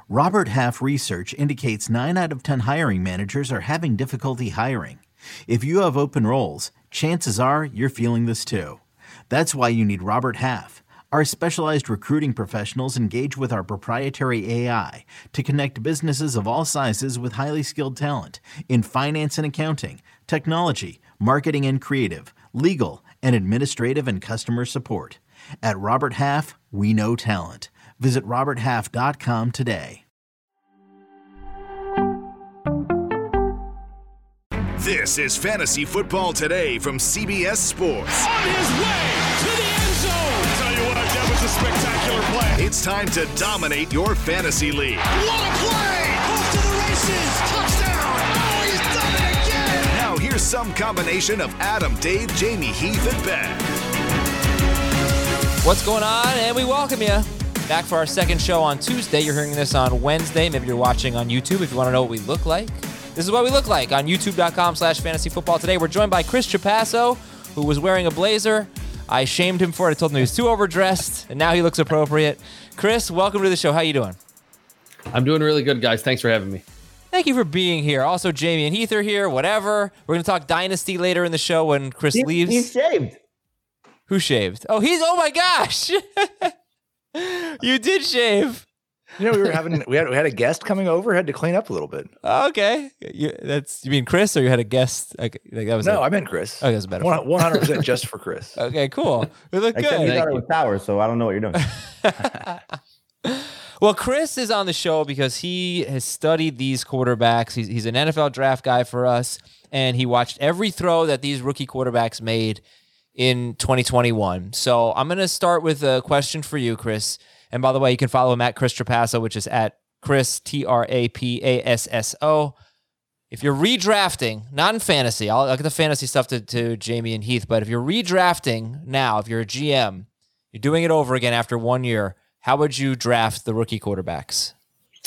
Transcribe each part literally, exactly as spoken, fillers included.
Robert Half research indicates nine out of ten hiring managers are having difficulty hiring. If you have open roles, chances are you're feeling this too. That's why you need Robert Half. Our specialized recruiting professionals engage with our proprietary A I to connect businesses of all sizes with highly skilled talent in finance and accounting, technology, marketing and creative, legal, and administrative and customer support. At Robert Half, we know talent. Visit robert half dot com today. This is Fantasy Football Today from C B S Sports. On his way to the end zone. I tell you what, that was a spectacular play. It's time to dominate your fantasy league. What a play! Off to the races. Touchdown. Oh, he's done it again. Now here's some combination of Adam, Dave, Jamie, Heath, and Ben. What's going on? And we welcome you back for our second show on Tuesday. You're hearing this on Wednesday. Maybe you're watching on YouTube if you want to know what we look like. This is what we look like on youtube.com slash fantasy football today. We're joined by Chris Trapasso, who was wearing a blazer. I shamed him for it. I told him he was too overdressed, and now he looks appropriate. Chris, welcome to the show. How you doing? I'm doing really good, guys. Thanks for having me. Thank you for being here. Also, Jamie and Heath are here, whatever. We're going to talk Dynasty later in the show when Chris he, leaves. He's shaved. Who shaved? Oh, he's, oh my gosh. You did shave. You know, we were having we had we had a guest coming over, had to clean up a little bit. Okay, you, that's you mean Chris, or you had a guest? Like, like that was no, a, I meant Chris. Oh, that's better. One hundred percent just for Chris. Okay, cool. We look Except good. you thought it was Tower, so I don't know what you're doing. Well, Chris is on the show because he has studied these quarterbacks. He's he's an N F L draft guy for us, and he watched every throw that these rookie quarterbacks made in twenty twenty-one. So I'm going to start with a question for you, Chris. And by the way, you can follow him at Chris Trapasso, which is at Chris, T R A P A S S O. If you're redrafting, not in fantasy, I'll, I'll get the fantasy stuff to, to Jamie and Heath, but if you're redrafting now, if you're a G M, you're doing it over again after one year, how would you draft the rookie quarterbacks?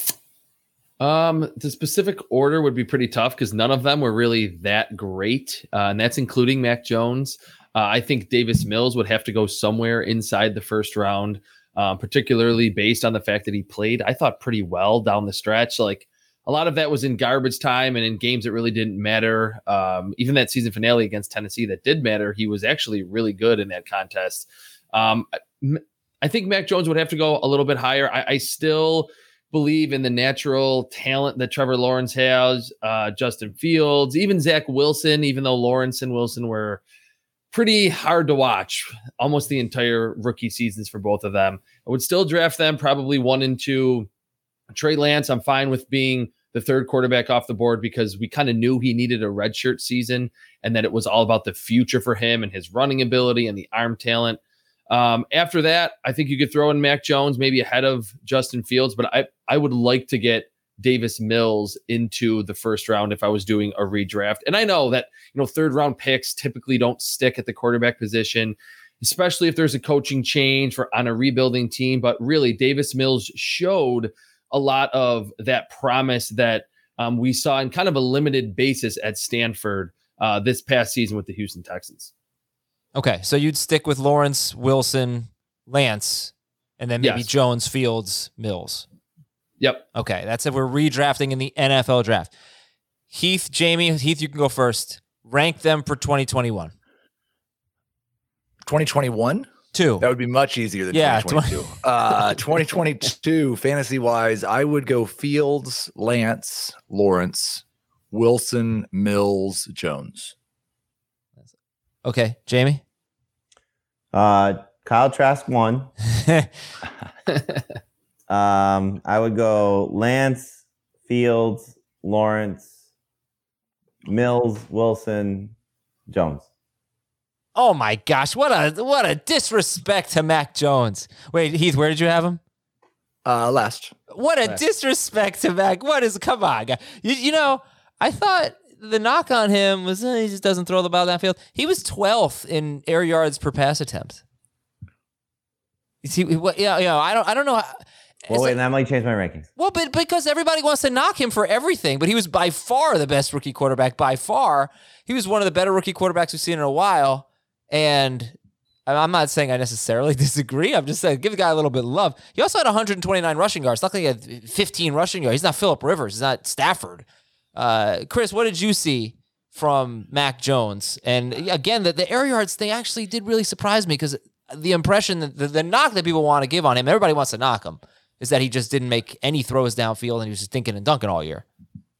Um, the specific order would be pretty tough because none of them were really that great, uh, and that's including Mac Jones. Uh, I think Davis Mills would have to go somewhere inside the first round. Um, particularly based on the fact that he played, I thought, pretty well down the stretch. Like a lot of that was in garbage time and in games that really didn't matter. Um, even that season finale against Tennessee that did matter, he was actually really good in that contest. Um, I think Mac Jones would have to go a little bit higher. I, I still believe in the natural talent that Trevor Lawrence has, uh, Justin Fields, even Zach Wilson, even though Lawrence and Wilson were pretty hard to watch almost the entire rookie seasons for both of them. I would still draft them probably one and two. Trey Lance, I'm fine with being the third quarterback off the board because we kind of knew he needed a redshirt season and that it was all about the future for him and his running ability and the arm talent. Um, after that, I think you could throw in Mac Jones, maybe ahead of Justin Fields, but I, I would like to get Davis Mills into the first round if I was doing a redraft. And I know that, you know, third round picks typically don't stick at the quarterback position, especially if there's a coaching change for on a rebuilding team. But really, Davis Mills showed a lot of that promise that um, we saw in kind of a limited basis at Stanford uh, this past season with the Houston Texans. Okay, so you'd stick with Lawrence, Wilson, Lance, and then maybe Yes. Jones, Fields, Mills. Yep. Okay, that's if we're redrafting in the N F L draft. Heath, Jamie, Heath, you can go first. Rank them for twenty twenty-one. twenty twenty-one? Two. That would be much easier than Yeah, twenty twenty-two. uh, twenty twenty-two, fantasy-wise, I would go Fields, Lance, Lawrence, Wilson, Mills, Jones. Okay, Jamie? Uh, Kyle Trask one. um, I would go Lance, Fields, Lawrence, Mills, Wilson, Jones. Oh my gosh, what a what a disrespect to Mac Jones. Wait, Heath, where did you have him? Uh, last. What a Last. disrespect to Mac. What is, come on, guy. You, you know, I thought the knock on him was eh, he just doesn't throw the ball downfield. He was twelfth in air yards per pass attempt. You see, what, yeah, you know, I don't, I don't know. How, Well, wait, like, and I'm going to change my rankings. well, but because everybody wants to knock him for everything, but he was by far the best rookie quarterback. By far, he was one of the better rookie quarterbacks we've seen in a while. And I'm not saying I necessarily disagree. I'm just saying give the guy a little bit of love. He also had one hundred twenty-nine rushing yards. Luckily, he had fifteen rushing yards. He's not Phillip Rivers. He's not Stafford. Uh, Chris, what did you see from Mac Jones? And again, the, the air yards thing actually did really surprise me because the impression, that the, the knock that people want to give on him, everybody wants to knock him, is that he just didn't make any throws downfield and he was just thinking and dunking all year.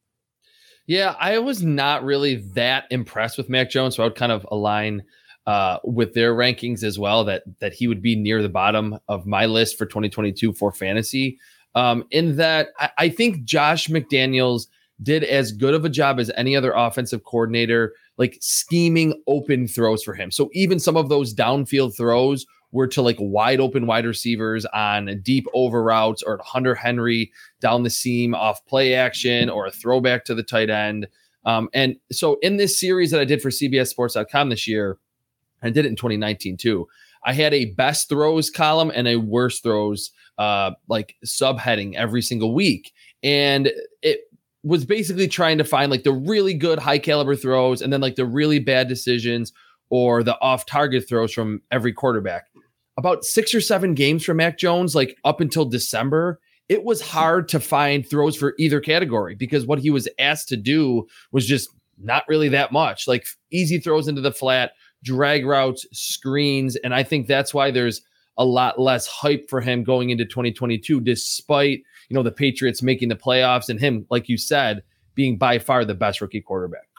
Yeah, I was not really that impressed with Mac Jones, so I would kind of align uh, with their rankings as well, that that he would be near the bottom of my list for twenty twenty-two for fantasy. Um, in that, I, I think Josh McDaniels did as good of a job as any other offensive coordinator, like scheming open throws for him. So even some of those downfield throws were to like wide open wide receivers on deep over routes, or Hunter Henry down the seam off play action, or a throwback to the tight end. Um, and so in this series that I did for C B S Sports dot com this year, I did it in twenty nineteen too, I had a best throws column and a worst throws uh, like subheading every single week. And it was basically trying to find like the really good high caliber throws and then like the really bad decisions or the off target throws from every quarterback. About six or seven games from Mac Jones, like up until December, it was hard to find throws for either category because what he was asked to do was just not really that much, like easy throws into the flat, drag routes, screens. And I think that's why there's a lot less hype for him going into twenty twenty-two, despite, you know, the Patriots making the playoffs and him, like you said, being by far the best rookie quarterback.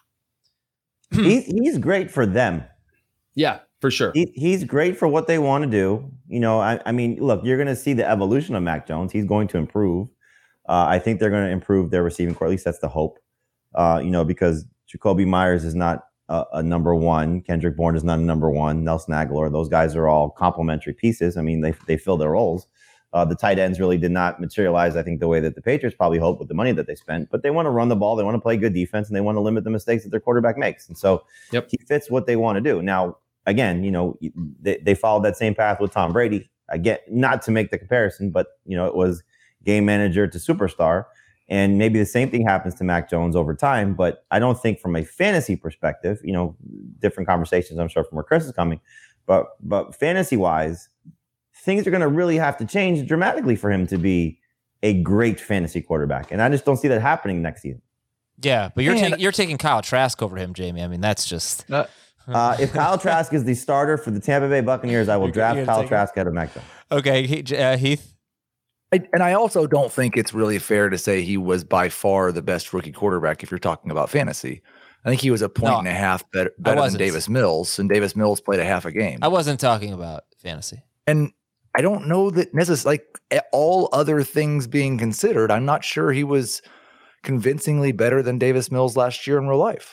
he's, he's great for them. Yeah, for sure. He, he's great for what they want to do. You know, I, I mean, look, you're going to see the evolution of Mac Jones. He's going to improve. Uh, I think they're going to improve their receiving core. At least that's the hope. Uh, you know, because Jacoby Myers is not a, a number one. Kendrick Bourne is not a number one. Nelson Aguilar, those guys are all complementary pieces. I mean, they they fill their roles. Uh, the tight ends really did not materialize, I think, the way that the Patriots probably hoped with the money that they spent. But they want to run the ball. They want to play good defense, and they want to limit the mistakes that their quarterback makes. And so yep. he fits what they want to do. Now, again, you know, they, they followed that same path with Tom Brady. I get, not to make the comparison, but, you know, it was game manager to superstar. And maybe the same thing happens to Mac Jones over time. But I don't think from a fantasy perspective, you know, different conversations, I'm sure, from where Chris is coming. But, but fantasy-wise, things are going to really have to change dramatically for him to be a great fantasy quarterback. And I just don't see that happening next season. Yeah, but you're, ta- you're taking Kyle Trask over him, Jamie. I mean, that's just... Uh, Uh, if Kyle Trask is the starter for the Tampa Bay Buccaneers, I will You're, draft you're Kyle Trask out of Mac Jones. Okay, he, uh, Heath? I, and I also don't think it's really fair to say he was by far the best rookie quarterback if you're talking about fantasy. I think he was a point No, and a half better, better than Davis Mills, and Davis Mills played a half a game. I wasn't talking about fantasy. And I don't know that necessarily, like all other things being considered, I'm not sure he was convincingly better than Davis Mills last year in real life.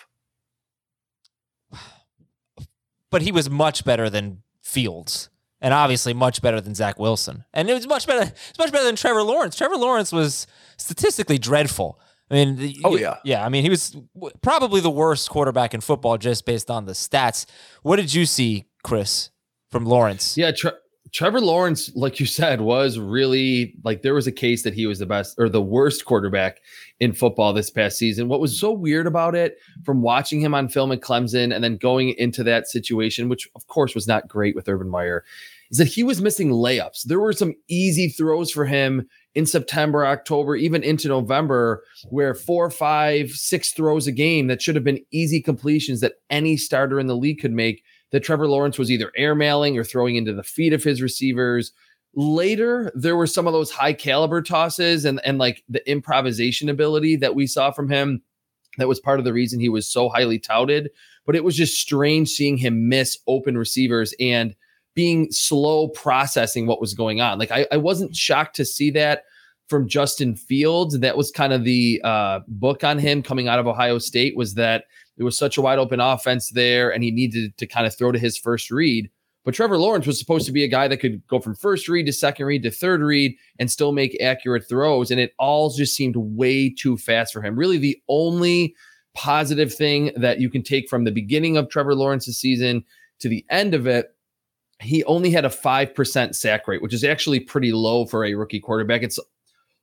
But he was much better than Fields, and obviously much better than Zach Wilson. And it was much better. It's much better than Trevor Lawrence. Trevor Lawrence was statistically dreadful. I mean, oh you, yeah, yeah. I mean, he was probably the worst quarterback in football just based on the stats. What did you see, Chris, from Lawrence? Yeah, Tre- Trevor Lawrence, like you said, was really like there was a case that he was the best or the worst quarterback in football this past season. What was so weird about it, from watching him on film at Clemson and then going into that situation, which of course was not great with Urban Meyer, is that he was missing layups. There were some easy throws for him in September, October, even into November, where four, five, six throws a game that should have been easy completions that any starter in the league could make, that Trevor Lawrence was either airmailing or throwing into the feet of his receivers. Later, there were some of those high caliber tosses and, and like the improvisation ability that we saw from him. That was part of the reason he was so highly touted, but it was just strange seeing him miss open receivers and being slow processing what was going on. Like I, I wasn't shocked to see that from Justin Fields. That was kind of the uh, book on him coming out of Ohio State, was that there was such a wide open offense there and he needed to kind of throw to his first read. But Trevor Lawrence was supposed to be a guy that could go from first read to second read to third read and still make accurate throws. And it all just seemed way too fast for him. Really, the only positive thing that you can take from the beginning of Trevor Lawrence's season to the end of it, he only had a five percent sack rate, which is actually pretty low for a rookie quarterback. It's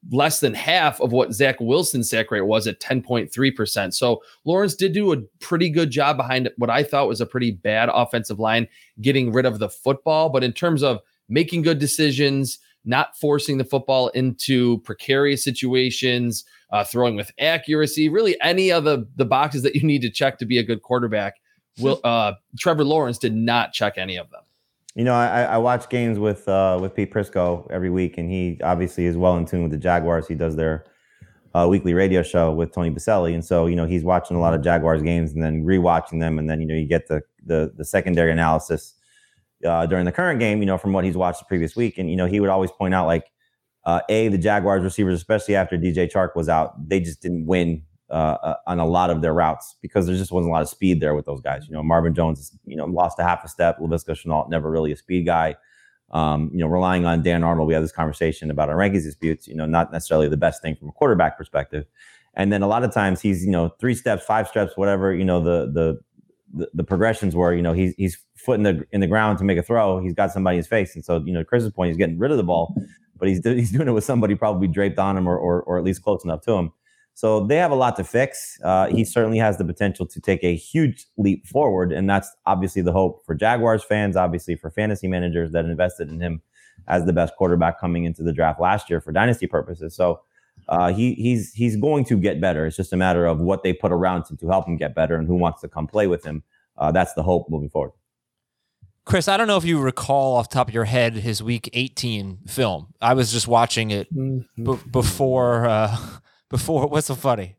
less than half of what Zach Wilson's sack rate was at ten point three percent. So Lawrence did do a pretty good job behind what I thought was a pretty bad offensive line, getting rid of the football. But in terms of making good decisions, not forcing the football into precarious situations, uh, throwing with accuracy, really any of the, the boxes that you need to check to be a good quarterback, will uh, Trevor Lawrence did not check any of them. You know, I, I watch games with uh, with Pete Prisco every week, and he obviously is well in tune with the Jaguars. He does their uh, weekly radio show with Tony Baselli, and so you know he's watching a lot of Jaguars games and then rewatching them, and then you know you get the the, the secondary analysis uh, during the current game. You know from what he's watched the previous week, and you know he would always point out like uh, a the Jaguars receivers, especially after D J Chark was out, they just didn't win Uh, uh, on a lot of their routes because there just wasn't a lot of speed there with those guys. You know, Marvin Jones, you know, lost a half a step. Laviska Shenault, never really a speed guy. Um, you know, relying on Dan Arnold, we had this conversation about our rankings disputes, you know, not necessarily the best thing from a quarterback perspective. And then a lot of times he's, you know, three steps, five steps, whatever, you know, the the the, the progressions were, you know, he's he's foot in the in the ground to make a throw. He's got somebody in his face. And so, you know, Chris's point, he's getting rid of the ball, but he's he's doing it with somebody probably draped on him or or, or at least close enough to him. So they have a lot to fix. Uh, he certainly has the potential to take a huge leap forward, and that's obviously the hope for Jaguars fans, obviously for fantasy managers that invested in him as the best quarterback coming into the draft last year for dynasty purposes. So uh, he he's he's going to get better. It's just a matter of what they put around him to help him get better and who wants to come play with him. Uh, that's the hope moving forward. Chris, I don't know if you recall off the top of your head his Week eighteen film. I was just watching it b- before. Uh, Before, what's so funny,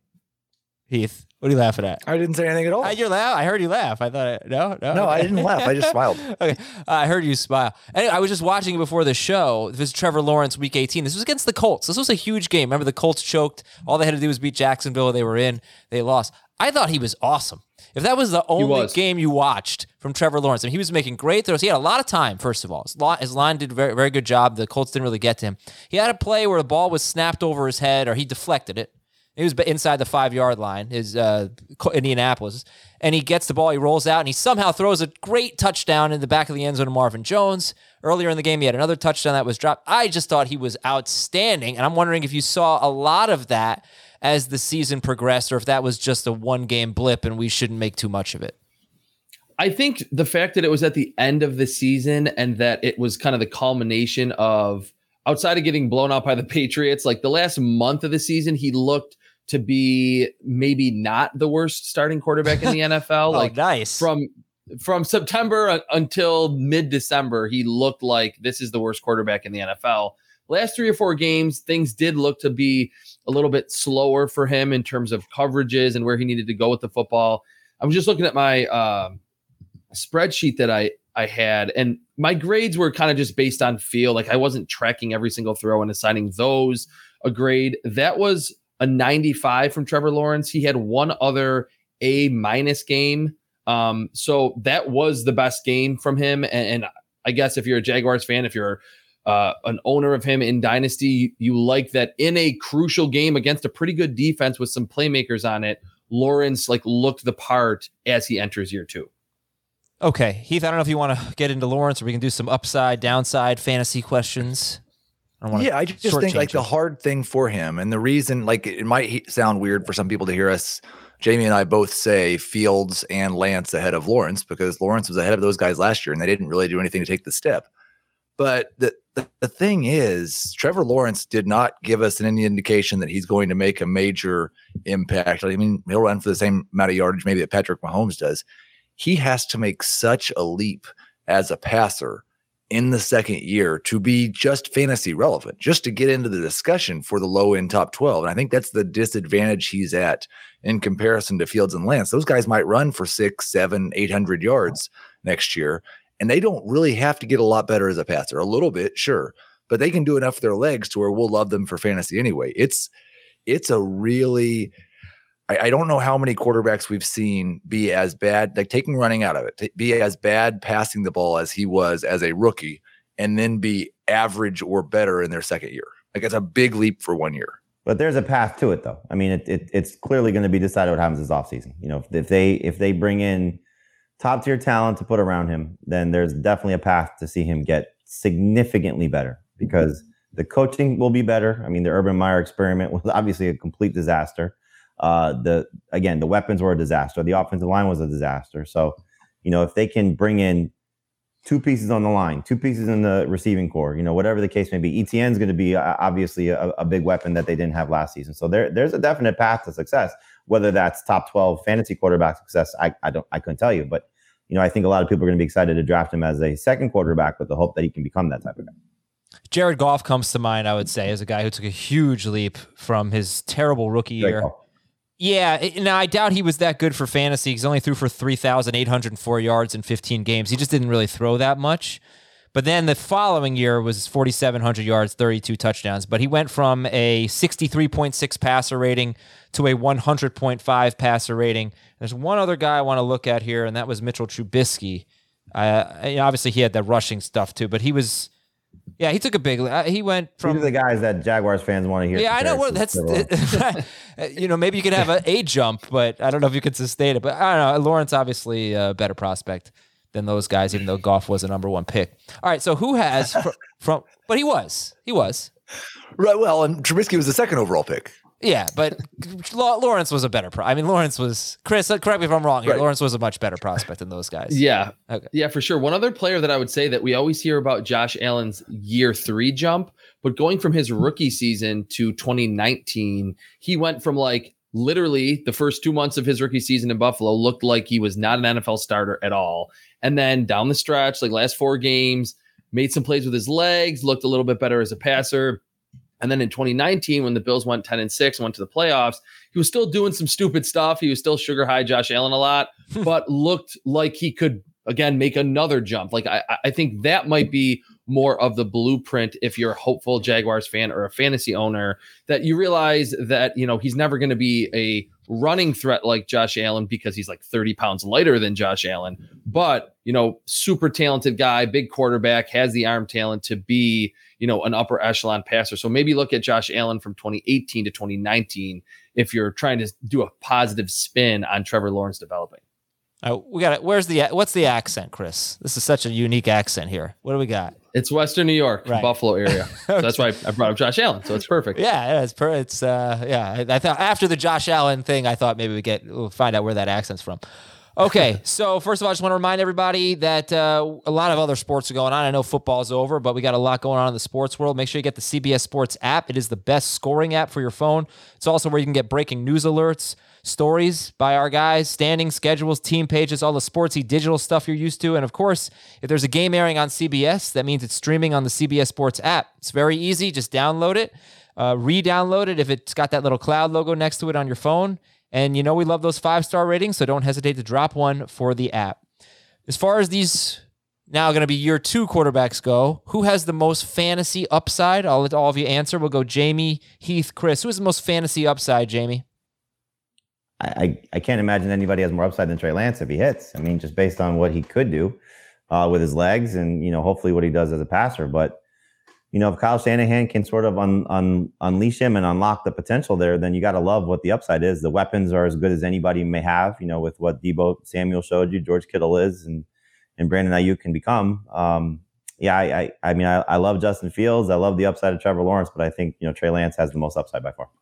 Heath? What are you laughing at? I didn't say anything at all. I, you're laugh. I heard you laugh. I thought, no, no, no, I didn't laugh. I just smiled. Okay, uh, I heard you smile. Anyway, I was just watching it before the show. This is Trevor Lawrence, Week eighteen. This was against the Colts. This was a huge game. Remember, the Colts choked. All they had to do was beat Jacksonville. They were in. They lost. I thought he was awesome. If that was the only was. game you watched from Trevor Lawrence, I mean, he was making great throws. He had a lot of time, first of all. His line, his line did a very, very good job. The Colts didn't really get to him. He had a play where the ball was snapped over his head, or he deflected it. He was inside the five-yard line, his uh, Indianapolis, and he gets the ball, he rolls out, and he somehow throws a great touchdown in the back of the end zone to Marvin Jones. Earlier in the game, he had another touchdown that was dropped. I just thought he was outstanding, and I'm wondering if you saw a lot of that as the season progressed, or if that was just a one-game blip and we shouldn't make too much of it. I think the fact that it was at the end of the season and that it was kind of the culmination of, outside of getting blown out by the Patriots, like the last month of the season, he looked to be maybe not the worst starting quarterback in the N F L. Oh, like nice. From from September until mid-December, he looked like this is the worst quarterback in the N F L. Last three or four games, things did look to be a little bit slower for him in terms of coverages and where he needed to go with the football. I was just looking at my uh, spreadsheet that I, I had, and my grades were kind of just based on feel. Like I wasn't tracking every single throw and assigning those a grade. That was a ninety-five from Trevor Lawrence. He had one other A minus game. Um, so that was the best game from him. And, and I guess if you're a Jaguars fan, if you're uh, an owner of him in Dynasty, you, you like that in a crucial game against a pretty good defense with some playmakers on it, Lawrence like looked the part as he enters year two. Okay, Heath, I don't know if you want to get into Lawrence or we can do some upside, downside fantasy questions. I yeah, I just think like the hard thing for him, and the reason, like it might sound weird for some people to hear us, Jamie and I both say Fields and Lance ahead of Lawrence because Lawrence was ahead of those guys last year and they didn't really do anything to take the step. But the, the, the thing is, Trevor Lawrence did not give us any indication that he's going to make a major impact. I mean, he'll run for the same amount of yardage maybe that Patrick Mahomes does. He has to make such a leap as a passer in the second year to be just fantasy relevant, just to get into the discussion for the low end top twelve. And I think that's the disadvantage he's at in comparison to Fields and Lance. Those guys might run for six, seven, eight hundred yards next year. And they don't really have to get a lot better as a passer. A little bit, sure, but they can do enough with their legs to where we'll love them for fantasy anyway. It's, it's a really, I, I don't know how many quarterbacks we've seen be as bad, like taking running out of it, be as bad passing the ball as he was as a rookie, and then be average or better in their second year. Like it's a big leap for one year. But there's a path to it, though. I mean, it, it it's clearly going to be decided what happens this offseason. You know, if, if they if they bring in top tier talent to put around him, then there's definitely a path to see him get significantly better because The coaching will be better. I mean, the Urban Meyer experiment was obviously a complete disaster. Uh, the again, the weapons were a disaster. The offensive line was a disaster. So, you know, if they can bring in two pieces on the line, two pieces in the receiving core, you know, whatever the case may be, E T N is going to be uh, obviously a, a big weapon that they didn't have last season. So there, there's a definite path to success. Whether that's top twelve fantasy quarterback success, I, I don't, I couldn't tell you. But you know, I think a lot of people are going to be excited to draft him as a second quarterback with the hope that he can become that type of guy. Jared Goff comes to mind, I would say, as a guy who took a huge leap from his terrible rookie Great year. call. Yeah, it, now I doubt he was that good for fantasy. He's only threw for three thousand eight hundred four yards in fifteen games. He just didn't really throw that much. But then the following year was forty-seven hundred yards, thirty-two touchdowns. But he went from a sixty-three point six passer rating to a one hundred point five passer rating. There's one other guy I want to look at here, and that was Mitchell Trubisky. Uh, obviously, he had that rushing stuff too, but he was... Yeah, he took a big. Uh, he went from These are the guys that Jaguars fans want to hear. Yeah, I know. Well, that's you know, maybe you could have a, a jump, but I don't know if you could sustain it. But I don't know. Lawrence obviously a better prospect than those guys, even though Goff was a number one pick. All right, so who has from, from? But he was, he was Right. Well, and Trubisky was the second overall pick. Yeah, but Lawrence was a better pro. I mean, Lawrence was Chris. Correct me if I'm wrong here. Right. Lawrence was a much better prospect than those guys. Yeah. Okay. Yeah, for sure. One other player that I would say that we always hear about Josh Allen's year three jump, but going from his rookie season to twenty nineteen, he went from like literally the first two months of his rookie season in Buffalo looked like he was not an N F L starter at all. And then down the stretch, like last four games, made some plays with his legs, looked a little bit better as a passer. And then in twenty nineteen, when the Bills went ten and six, went to the playoffs, he was still doing some stupid stuff. He was still sugar high Josh Allen a lot, but looked like he could, again, make another jump. Like I, I think that might be more of the blueprint if you're a hopeful Jaguars fan or a fantasy owner, that you realize that, you know, he's never going to be a running threat like Josh Allen because he's like thirty pounds lighter than Josh Allen. But, you know, super talented guy, big quarterback, has the arm talent to be, you know, an upper echelon passer. So maybe look at Josh Allen from twenty eighteen to twenty nineteen if you're trying to do a positive spin on Trevor Lawrence developing. Uh, we got it. Where's the what's the accent, Chris? This is such a unique accent here. What do we got? It's Western New York, Right. Buffalo area. So that's why I brought up Josh Allen. So it's perfect. Yeah, yeah, it's per, it's uh, yeah. I, I thought after the Josh Allen thing, I thought maybe we get we'll find out where that accent's from. Okay, so first of all, I just want to remind everybody that uh, a lot of other sports are going on. I know football's over, but we got a lot going on in the sports world. Make sure you get the C B S Sports app. It is the best scoring app for your phone. It's also where you can get breaking news alerts, stories by our guys, standings, schedules, team pages, all the sportsy digital stuff you're used to. And of course, if there's a game airing on C B S, that means it's streaming on the C B S Sports app. It's very easy. Just download it, uh, re-download it if it's got that little cloud logo next to it on your phone. And you know we love those five-star ratings, so don't hesitate to drop one for the app. As far as these now going to be year two quarterbacks go, who has the most fantasy upside? I'll let all of you answer. We'll go Jamie, Heath, Chris. Who has the most fantasy upside, Jamie? I, I, I can't imagine anybody has more upside than Trey Lance if he hits. I mean, just based on what he could do uh, with his legs and, you know, hopefully what he does as a passer. But, you know, if Kyle Shanahan can sort of un, un, unleash him and unlock the potential there, then you got to love what the upside is. The weapons are as good as anybody may have, you know, with what Deebo Samuel showed you, George Kittle is, and and Brandon Ayuk can become. Um, yeah, I, I I mean, I, I love Justin Fields. I love the upside of Trevor Lawrence, but I think, you know, Trey Lance has the most upside by far.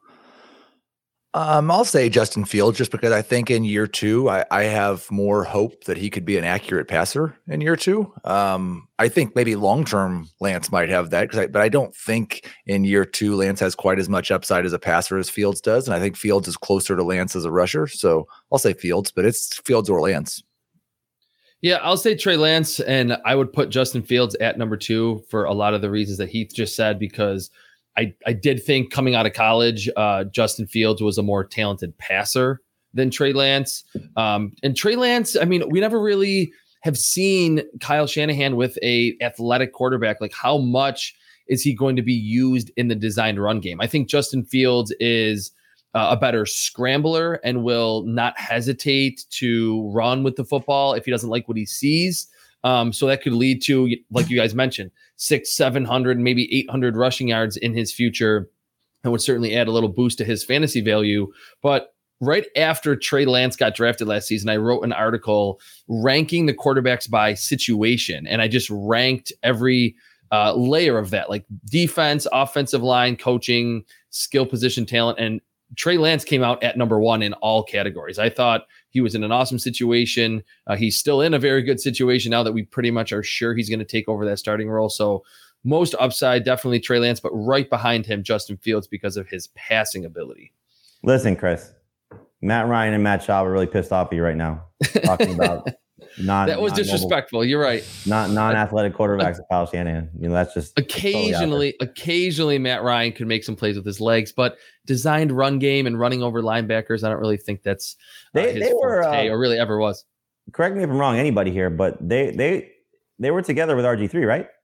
Um, I'll say Justin Fields just because I think in year two, I, I have more hope that he could be an accurate passer in year two. Um, I think maybe long-term Lance might have that, because I, but I don't think in year two, Lance has quite as much upside as a passer as Fields does. And I think Fields is closer to Lance as a rusher. So I'll say Fields, but it's Fields or Lance. Yeah, I'll say Trey Lance, and I would put Justin Fields at number two for a lot of the reasons that Heath just said, because I, I did think coming out of college, uh, Justin Fields was a more talented passer than Trey Lance. Um, and Trey Lance, I mean, we never really have seen Kyle Shanahan with a athletic quarterback. Like, how much is he going to be used in the designed run game? I think Justin Fields is uh, a better scrambler and will not hesitate to run with the football if he doesn't like what he sees. Um, so that could lead to, like you guys mentioned, six, seven hundred, maybe eight hundred rushing yards in his future, and would certainly add a little boost to his fantasy value. But right after Trey Lance got drafted last season, I wrote an article ranking the quarterbacks by situation, and I just ranked every uh, layer of that, like defense, offensive line, coaching, skill position talent. And Trey Lance came out at number one in all categories. I thought he was in an awesome situation. Uh, he's still in a very good situation now that we pretty much are sure he's going to take over that starting role. So most upside, definitely Trey Lance, but right behind him, Justin Fields, because of his passing ability. Listen, Chris, Matt Ryan and Matt Schaub are really pissed off at you right now, talking about non. That was disrespectful. You're right. Not non-athletic quarterbacks of Kyle Shanahan. You know, that's just occasionally. Totally occasionally, Matt Ryan could make some plays with his legs, but designed run game and running over linebackers, I don't really think that's uh, they. his They were forte, uh, or really ever was. Correct me if I'm wrong, anybody here, but they they they were together with R G three, right?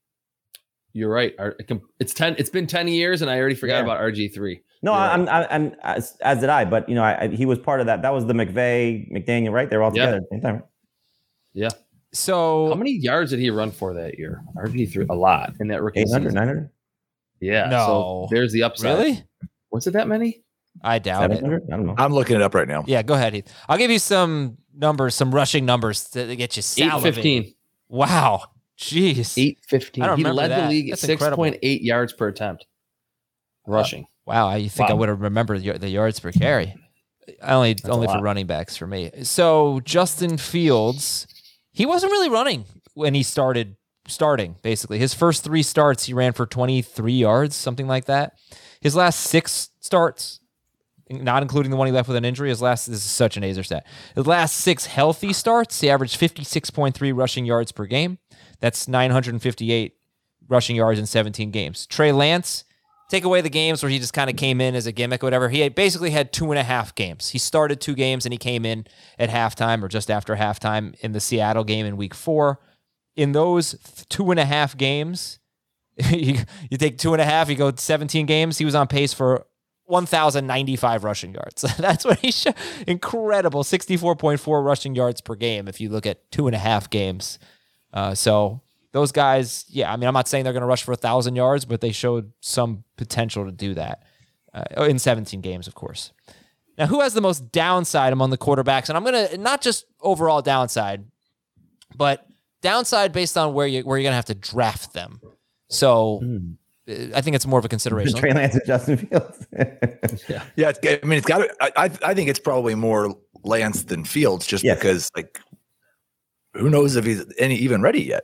You're right. It's ten. It's been ten years, and I already forgot yeah. about R G three. No, You're I'm, right. I'm, I'm, as, as did I. But you know, I, I, he was part of that. That was the McVay, McDaniel, right? They were all together yeah. at the same time. Right? Yeah. So how many yards did he run for that year? R G three, a lot in that rookie eight hundred, season. nine hundred Yeah. No. So there's the upside. Really? Was it that many? I doubt it. I don't know. I'm looking it up right now. Yeah, go ahead, Heath. I'll give you some numbers, some rushing numbers to get you salivating. eight fifteen. Wow. Jeez. eight fifteen. He led that. the league That's at six point eight yards per attempt. Rushing. Wow, I think Wow. I would have remembered the yards per carry. Only That's only for running backs for me. So Justin Fields, he wasn't really running when he started starting, basically. His first three starts, he ran for twenty-three yards, something like that. His last six starts, not including the one he left with an injury, his last, this is such an Azer stat. His last six healthy starts, he averaged fifty-six point three rushing yards per game. That's nine hundred fifty-eight rushing yards in seventeen games. Trey Lance, take away the games where he just kind of came in as a gimmick or whatever. He had basically had two and a half games. He started two games and he came in at halftime or just after halftime in the Seattle game in week four. In those two and a half games, you, you take two and a half, you go seventeen games, he was on pace for one thousand ninety-five rushing yards. That's what he showed. Incredible. sixty-four point four rushing yards per game if you look at two and a half games. Uh, so those guys, yeah, I mean, I'm not saying they're going to rush for a thousand yards, but they showed some potential to do that uh, in seventeen games, of course. Now, who has the most downside among the quarterbacks? And I'm going to, not just overall downside, but downside based on where, you, where you're going to have to draft them. So mm. I think it's more of a consideration. Trey Lance and Justin Fields. yeah. yeah, it's, I mean, it's got to, I, I think it's probably more Lance than Fields just yes. because, like, who knows if he's any even ready yet?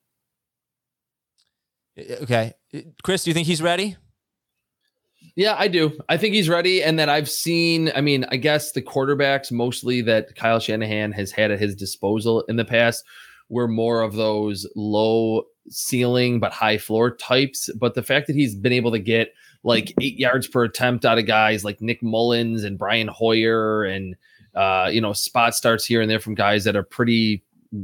Okay. Chris, do you think he's ready? Yeah, I do. I think he's ready. And that I've seen, I mean, I guess the quarterbacks mostly that Kyle Shanahan has had at his disposal in the past were more of those low ceiling but high floor types. But the fact that he's been able to get like eight yards per attempt out of guys like Nick Mullins and Brian Hoyer and, uh, you know, spot starts here and there from guys that are pretty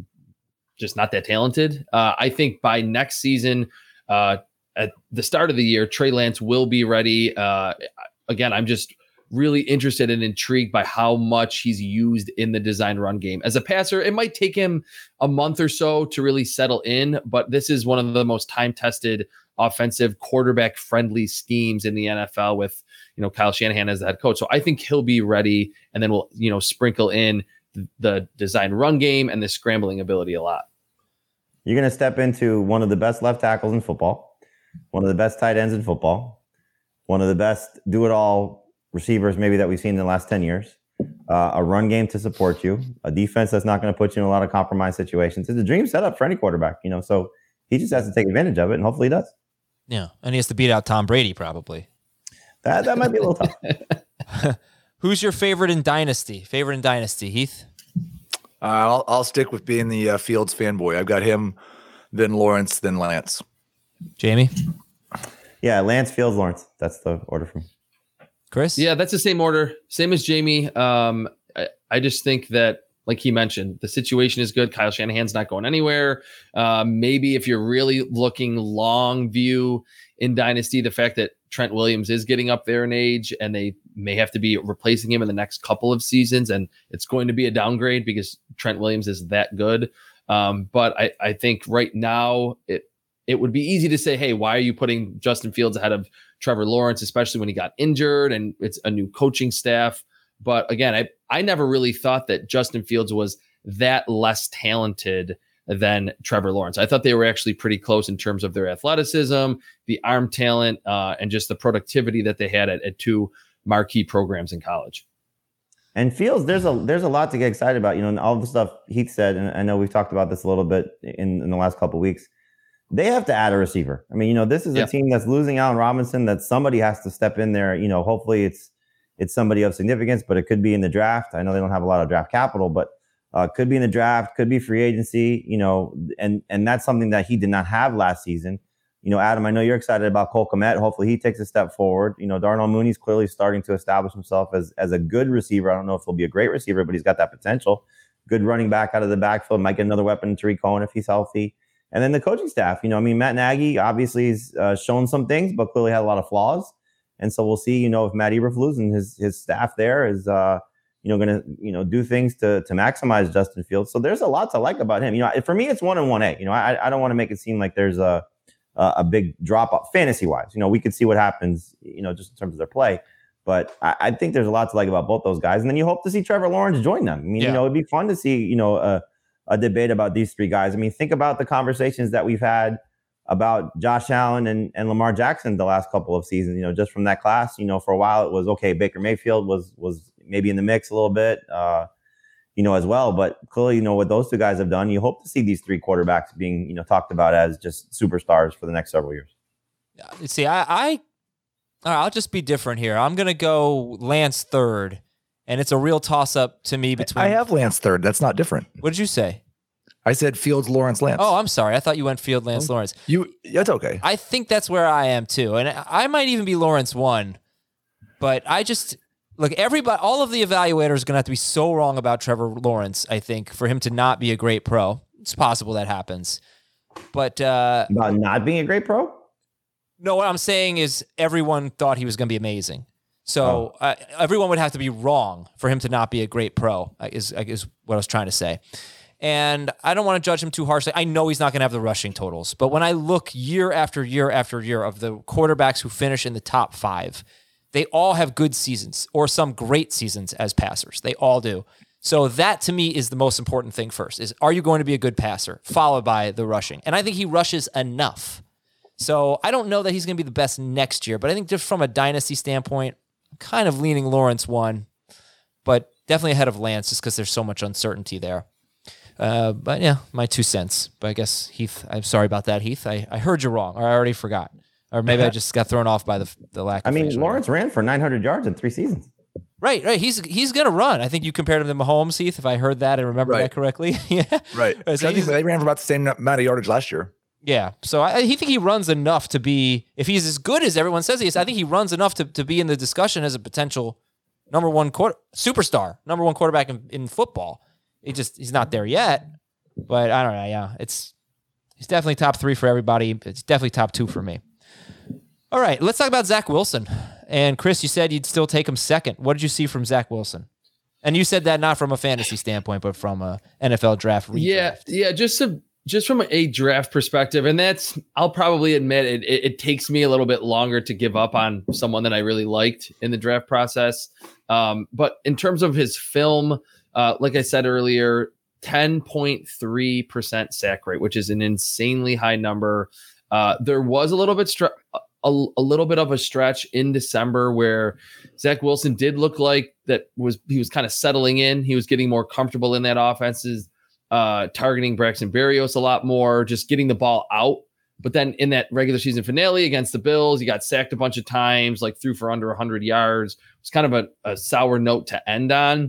just not that talented. Uh, I think by next season, uh, at the start of the year, Trey Lance will be ready. Uh, again, I'm just really interested and intrigued by how much he's used in the design run game. As a passer, it might take him a month or so to really settle in, but this is one of the most time-tested offensive quarterback-friendly schemes in the N F L with, you know, Kyle Shanahan as the head coach. So I think he'll be ready, and then we'll, you know, sprinkle in the design run game and the scrambling ability a lot. You're going to step into one of the best left tackles in football, one of the best tight ends in football, one of the best do-it-all receivers maybe that we've seen in the last ten years, uh, a run game to support you, a defense that's not going to put you in a lot of compromised situations. It's a dream setup for any quarterback, you know, so he just has to take advantage of it, and hopefully he does. Yeah, and he has to beat out Tom Brady probably. That that might be a little tough. Who's your favorite in Dynasty? Favorite in Dynasty, Heath? Uh, I'll I'll stick with being the uh, Fields fanboy. I've got him, then Lawrence, then Lance. Jamie? Yeah, Lance, Fields, Lawrence. That's the order from Chris? Yeah, that's the same order. Same as Jamie. Um, I, I just think that, like he mentioned, the situation is good. Kyle Shanahan's not going anywhere. Uh, maybe if you're really looking long view in Dynasty, the fact that Trent Williams is getting up there in age and they may have to be replacing him in the next couple of seasons, and it's going to be a downgrade because Trent Williams is that good. Um, but I, I think right now it it would be easy to say, hey, why are you putting Justin Fields ahead of Trevor Lawrence, especially when he got injured and it's a new coaching staff. But again, I, I never really thought that Justin Fields was that less talented than Trevor Lawrence. I thought they were actually pretty close in terms of their athleticism, the arm talent, uh, and just the productivity that they had at, at two marquee programs in college. And Fields, there's a there's a lot to get excited about. You know, and all the stuff Heath said, and I know we've talked about this a little bit in, in the last couple of weeks. They have to add a receiver. I mean, you know, this is a yeah. team that's losing Allen Robinson, that somebody has to step in there. You know, hopefully it's it's somebody of significance, but it could be in the draft. I know they don't have a lot of draft capital, but uh, could be in the draft, could be free agency, you know, and and that's something that he did not have last season. You know, Adam, I know you're excited about Cole Kmet. Hopefully he takes a step forward. You know, Darnell Mooney's clearly starting to establish himself as, as a good receiver. I don't know if he'll be a great receiver, but he's got that potential. Good running back out of the backfield. Might get another weapon in Tariq Cohen if he's healthy. And then the coaching staff, you know, I mean, Matt Nagy obviously has uh, shown some things, but clearly had a lot of flaws. And so we'll see, you know, if Matt Eberflus and his his staff there is, uh, you know, going to, you know, do things to to maximize Justin Fields. So there's a lot to like about him. You know, for me, it's one and one A. You know, I I don't want to make it seem like there's a a, a big drop off fantasy wise. You know, we could see what happens, you know, just in terms of their play. But I, I think there's a lot to like about both those guys. And then you hope to see Trevor Lawrence join them. I mean, yeah. you know, it'd be fun to see, you know, a, a debate about these three guys. I mean, think about the conversations that we've had about Josh Allen and, and Lamar Jackson the last couple of seasons, you know, just from that class. You know, for a while it was, okay, Baker Mayfield was was maybe in the mix a little bit, uh, you know, as well. But clearly, you know, what those two guys have done, you hope to see these three quarterbacks being, you know, talked about as just superstars for the next several years. See, I, I I'll just be different here. I'm going to go Lance third, and it's a real toss-up to me between... I have Lance third. That's not different. What did you say? I said Fields, Lawrence, Lance. Oh, I'm sorry. I thought you went Field, Lance, oh, Lawrence. You, that's okay. I think that's where I am, too. And I might even be Lawrence one, but I just... Look, everybody, all of the evaluators are going to have to be so wrong about Trevor Lawrence, I think, for him to not be a great pro. It's possible that happens. But... Uh, about not being a great pro? No, what I'm saying is everyone thought he was going to be amazing. So oh. uh, everyone would have to be wrong for him to not be a great pro, is, is what I was trying to say. And I don't want to judge him too harshly. I know he's not going to have the rushing totals. But when I look year after year after year of the quarterbacks who finish in the top five, they all have good seasons or some great seasons as passers. They all do. So that to me is the most important thing first, is are you going to be a good passer, followed by the rushing. And I think he rushes enough. So I don't know that he's going to be the best next year, but I think just from a dynasty standpoint, I'm kind of leaning Lawrence one, but definitely ahead of Lance just because there's so much uncertainty there. Uh, but yeah, my two cents. But I guess Heath, I'm sorry about that, Heath. I, I heard you wrong, or I already forgot. Or maybe I just got thrown off by the the lack of I mean, Lawrence ran for nine hundred yards in three seasons. Right, right. He's he's going to run. I think you compared him to Mahomes, Heath, if I heard that and remember right. that correctly. yeah. Right. So I think they ran for about the same amount of yardage last year. Yeah, so I, I think he runs enough to be, if he's as good as everyone says he is, I think he runs enough to, to be in the discussion as a potential number one quarter, superstar, number one quarterback in, in football. He just, he's not there yet, but I don't know, yeah, it's, he's definitely top three for everybody. It's definitely top two for me. All right, let's talk about Zach Wilson. And Chris, you said you'd still take him second. What did you see from Zach Wilson? And you said that not from a fantasy standpoint, but from a N F L draft redraft. Yeah, yeah, just to... Just from a draft perspective, and that's, I'll probably admit it, it, it takes me a little bit longer to give up on someone that I really liked in the draft process. Um, but in terms of his film, uh, like I said earlier, ten point three percent sack rate, which is an insanely high number. Uh, there was a little bit str- a, a little bit of a stretch in December where Zach Wilson did look like that was he was kind of settling in. He was getting more comfortable in that offense. Uh, targeting Braxton Berrios a lot more, just getting the ball out. But then in that regular season finale against the Bills, he got sacked a bunch of times, like threw for under one hundred yards. It's kind of a, a sour note to end on.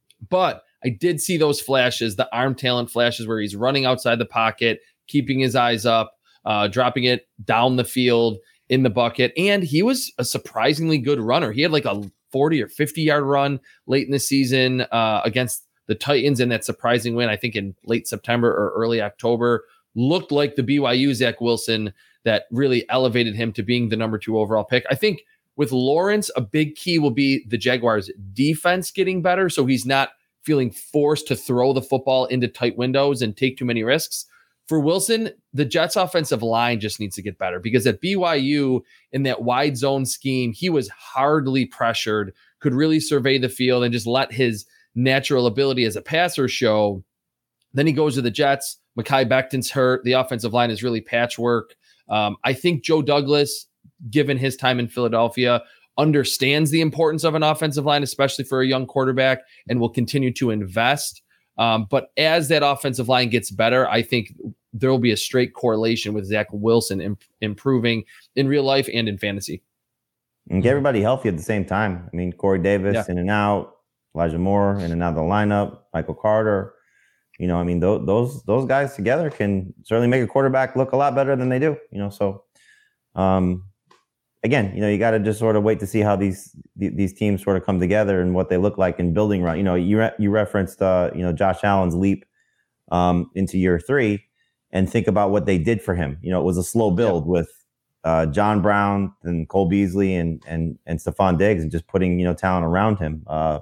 But I did see those flashes, the arm talent flashes where he's running outside the pocket, keeping his eyes up, uh, dropping it down the field in the bucket. And he was a surprisingly good runner. He had like a forty or fifty yard run late in the season uh, against the Titans in that surprising win, I think in late September or early October. Looked like the B Y U Zach Wilson that really elevated him to being the number two overall pick. I think with Lawrence, a big key will be the Jaguars' defense getting better, so he's not feeling forced to throw the football into tight windows and take too many risks. For Wilson, the Jets' offensive line just needs to get better because at B Y U, in that wide zone scheme, he was hardly pressured, could really survey the field and just let his natural ability as a passer show. Then he goes to the Jets, Mekhi Becton's hurt. The offensive line is really patchwork. Um, I think Joe Douglas, given his time in Philadelphia, understands the importance of an offensive line, especially for a young quarterback, and will continue to invest. Um, but as that offensive line gets better, I think there will be a straight correlation with Zach Wilson imp- improving in real life and in fantasy. And get everybody healthy at the same time. I mean, Corey Davis yeah. in and out, Elijah Moore in and out of the lineup, Michael Carter. You know, I mean, th- those those guys together can certainly make a quarterback look a lot better than they do. You know, so um, again, you know, you got to just sort of wait to see how these th- these teams sort of come together and what they look like in building run. You know, you re- you referenced uh, you know Josh Allen's leap um, into year three, and think about what they did for him. You know, it was a slow build yep. with uh, John Brown and Cole Beasley and and and Stephon Diggs, and just putting you know talent around him. Uh,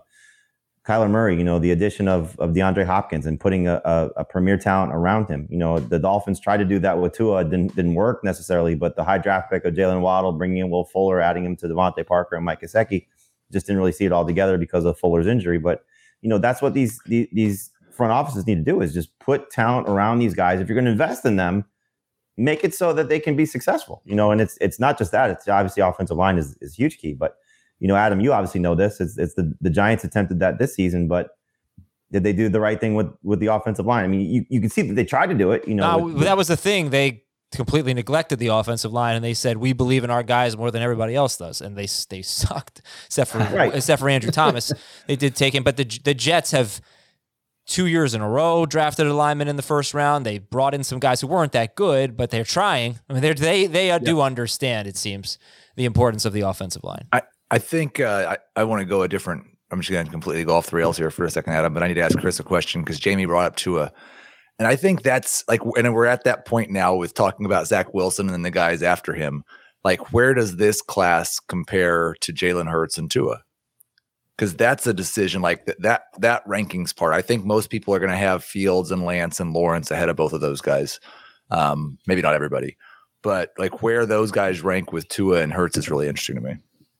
Kyler Murray, you know, the addition of of DeAndre Hopkins and putting a, a, a premier talent around him. You know, the Dolphins tried to do that with Tua. It didn't, didn't work necessarily, but the high draft pick of Jalen Waddle, bringing in Will Fuller, adding him to Devontae Parker and Mike Gesicki, just didn't really see it all together because of Fuller's injury. But, you know, that's what these, these, these front offices need to do, is just put talent around these guys. If you're going to invest in them, make it so that they can be successful, you know, and it's it's not just that. It's obviously offensive line is, is huge key, but you know, Adam, you obviously know this. It's, it's the, the Giants attempted that this season, but did they do the right thing with, with the offensive line? I mean, you, you can see that they tried to do it. You know, no, with, with, that was the thing. They completely neglected the offensive line, and they said, we believe in our guys more than everybody else does. And they they sucked, except for right. except for Andrew Thomas. They did take him, but the the Jets have two years in a row drafted a lineman in the first round. They brought in some guys who weren't that good, but they're trying. I mean, they're, they they yeah. do understand, it seems, the importance of the offensive line. I, I think uh, I, I want to go a different – I'm just going to completely go off the rails here for a second, Adam, but I need to ask Chris a question because Jamie brought up Tua. And I think that's like – and we're at that point now with talking about Zach Wilson and then the guys after him. Like, where does this class compare to Jalen Hurts and Tua? Because that's a decision like that, that that rankings part. I think most people are going to have Fields and Lance and Lawrence ahead of both of those guys. Um, maybe not everybody. But like where those guys rank with Tua and Hurts is really interesting to me.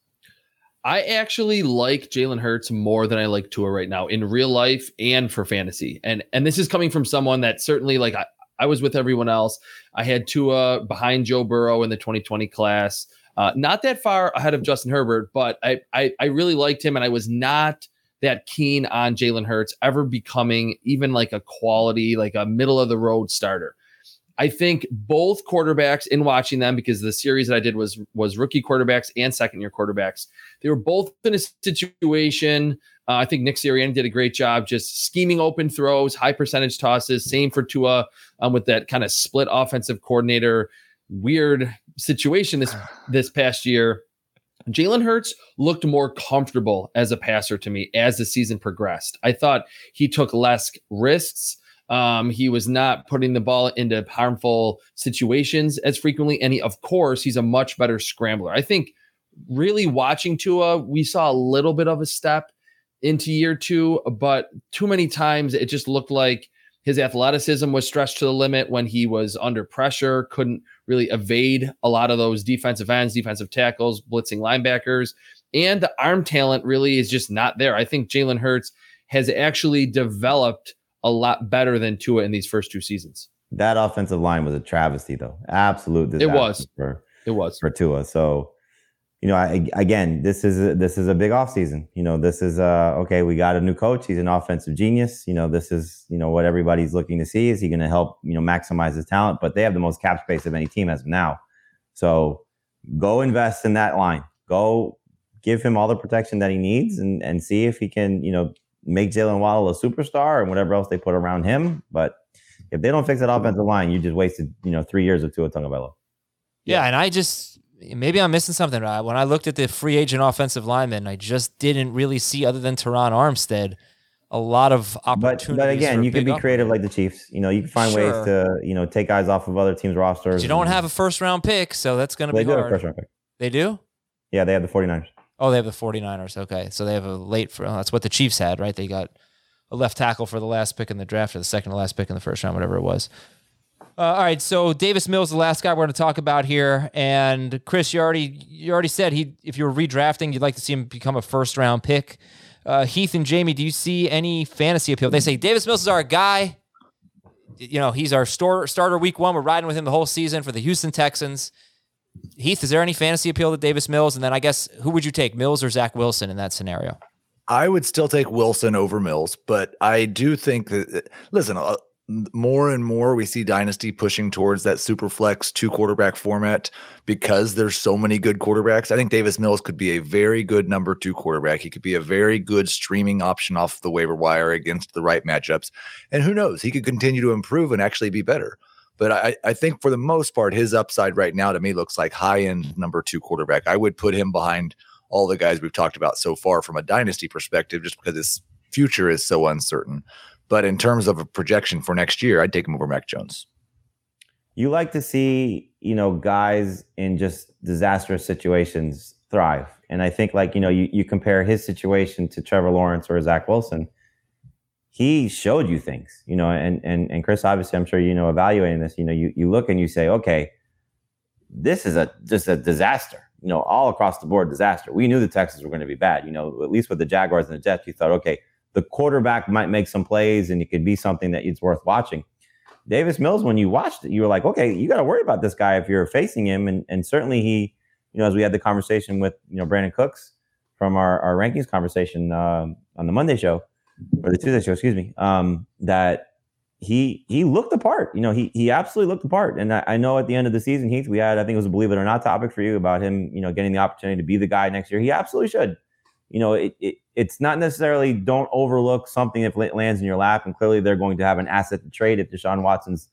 I actually like Jalen Hurts more than I like Tua right now in real life and for fantasy. And and this is coming from someone that certainly, like, I, I was with everyone else. I had Tua behind Joe Burrow in the twenty twenty class. Uh, not that far ahead of Justin Herbert, but I, I I really liked him, and I was not that keen on Jalen Hurts ever becoming even like a quality, like a middle of the road starter. I think both quarterbacks, in watching them, because the series that I did was was rookie quarterbacks and second year quarterbacks, they were both in a situation. Uh, I think Nick Sirianni did a great job just scheming open throws, high percentage tosses. Same for Tua um, with that kind of split offensive coordinator weird situation this this past year. Jalen Hurts looked more comfortable as a passer to me as the season progressed. I thought he took less risks. Um, he was not putting the ball into harmful situations as frequently. And he, of course, he's a much better scrambler. I think really watching Tua, we saw a little bit of a step into year two, but too many times it just looked like his athleticism was stretched to the limit when he was under pressure, couldn't really evade a lot of those defensive ends, defensive tackles, blitzing linebackers, and the arm talent really is just not there. I think Jalen Hurts has actually developed a lot better than Tua in these first two seasons. That offensive line was a travesty, though. Absolute disaster. It was. For, it was for Tua. So, you know, I, again, this is a, this is a big offseason. You know, this is uh okay. We got a new coach. He's an offensive genius. You know, this is you know what everybody's looking to see. Is he going to help you know maximize his talent? But they have the most cap space of any team as of now. So, go invest in that line. Go give him all the protection that he needs, and and see if he can you know. make Jalen Waddle a superstar and whatever else they put around him. But if they don't fix that offensive line, you just wasted, you know, three years of Tua Tagovailoa. Yeah, and I just, maybe I'm missing something. When I looked at the free agent offensive linemen, I just didn't really see, other than Teron Armstead, a lot of opportunities. But, but again, you can be creative upgrade. like the Chiefs. You know, you can find Sure. ways to, you know, take guys off of other teams' rosters. But you don't have a first round pick, so that's going to They be do have hard. a first round pick. They do? Yeah, they have the 49ers. Oh, they have the 49ers. Okay. So they have a late, for, oh, that's what the Chiefs had, right? They got a left tackle for the last pick in the draft, or the second to last pick in the first round, whatever it was. Uh, all right, so Davis Mills, the last guy we're going to talk about here, and Chris, you already you already said he if you were redrafting, you'd like to see him become a first round pick. Uh, Heath and Jamie, do you see any fantasy appeal? They say Davis Mills is our guy. you know, he's our store, starter week one. We're riding with him the whole season for the Houston Texans. Heath, is there any fantasy appeal to Davis Mills? And then I guess, who would you take, Mills or Zach Wilson in that scenario? I would still take Wilson over Mills, but I do think that, listen, uh, more and more we see Dynasty pushing towards that super flex two quarterback format because there's so many good quarterbacks. I think Davis Mills could be a very good number two quarterback. He could be a very good streaming option off the waiver wire against the right matchups. And who knows, he could continue to improve and actually be better. But I, I think for the most part, his upside right now to me looks like high-end number two quarterback. I would put him behind all the guys we've talked about so far from a dynasty perspective, just because his future is so uncertain. But in terms of a projection for next year, I'd take him over Mac Jones. You like to see, you know, guys in just disastrous situations thrive. And I think, like, you know, you, you compare his situation to Trevor Lawrence or Zach Wilson. He showed you things, you know, and and and Chris, obviously, I'm sure, you know, evaluating this, you know, you, you look and you say, okay, this is a just a disaster, you know, all across the board disaster. We knew the Texans were going to be bad, you know, at least with the Jaguars and the Jets, you thought, okay, the quarterback might make some plays and it could be something that it's worth watching. Davis Mills, when you watched it, you were like, okay, you got to worry about this guy if you're facing him. And and certainly he, you know, as we had the conversation with, you know, Brandon Cooks from our, our rankings conversation um, on the Monday show, or the Tuesday show, excuse me, um, that he he looked the part. You know, he he absolutely looked the part. And I, I know at the end of the season, Heath, we had, I think it was a Believe It or Not topic for you about him, you know, getting the opportunity to be the guy next year. He absolutely should. You know, it, it it's not necessarily don't overlook something if it lands in your lap. And clearly they're going to have an asset to trade if Deshaun Watson's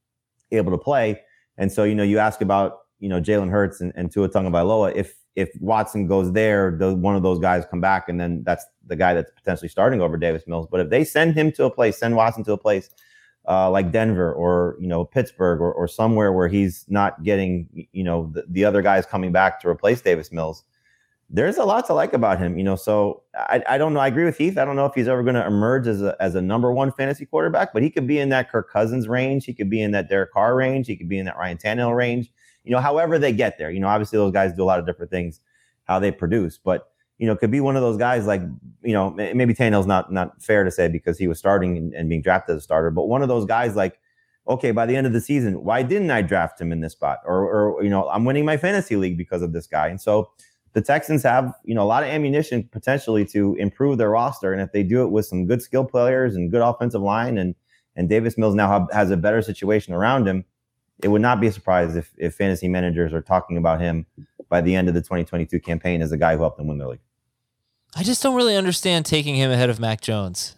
able to play. And so, you know, you ask about, you know, Jalen Hurts and, and Tua Tagovailoa. If if Watson goes there, the, one of those guys come back, and then that's the guy that's potentially starting over Davis Mills. But if they send him to a place, send Watson to a place uh, like Denver or, you know, Pittsburgh or, or somewhere where he's not getting, you know, the, the other guys coming back to replace Davis Mills, there's a lot to like about him, you know. So I, I don't know. I agree with Heath. I don't know if he's ever going to emerge as a as a number one fantasy quarterback, but he could be in that Kirk Cousins range. He could be in that Derek Carr range. He could be in that Ryan Tannehill range. You know, however they get there. You know, obviously those guys do a lot of different things, how they produce. But, you know, could be one of those guys like, you know, maybe Tannehill's not not fair to say because he was starting and, and being drafted as a starter, but one of those guys like, okay, by the end of the season, why didn't I draft him in this spot? Or, or you know, I'm winning my fantasy league because of this guy. And so the Texans have, you know, a lot of ammunition potentially to improve their roster. And if they do it with some good skill players and good offensive line, and and Davis Mills now have, has a better situation around him, it would not be a surprise if, if fantasy managers are talking about him by the end of the twenty twenty-two campaign as a guy who helped them win their league. I just don't really understand taking him ahead of Mac Jones.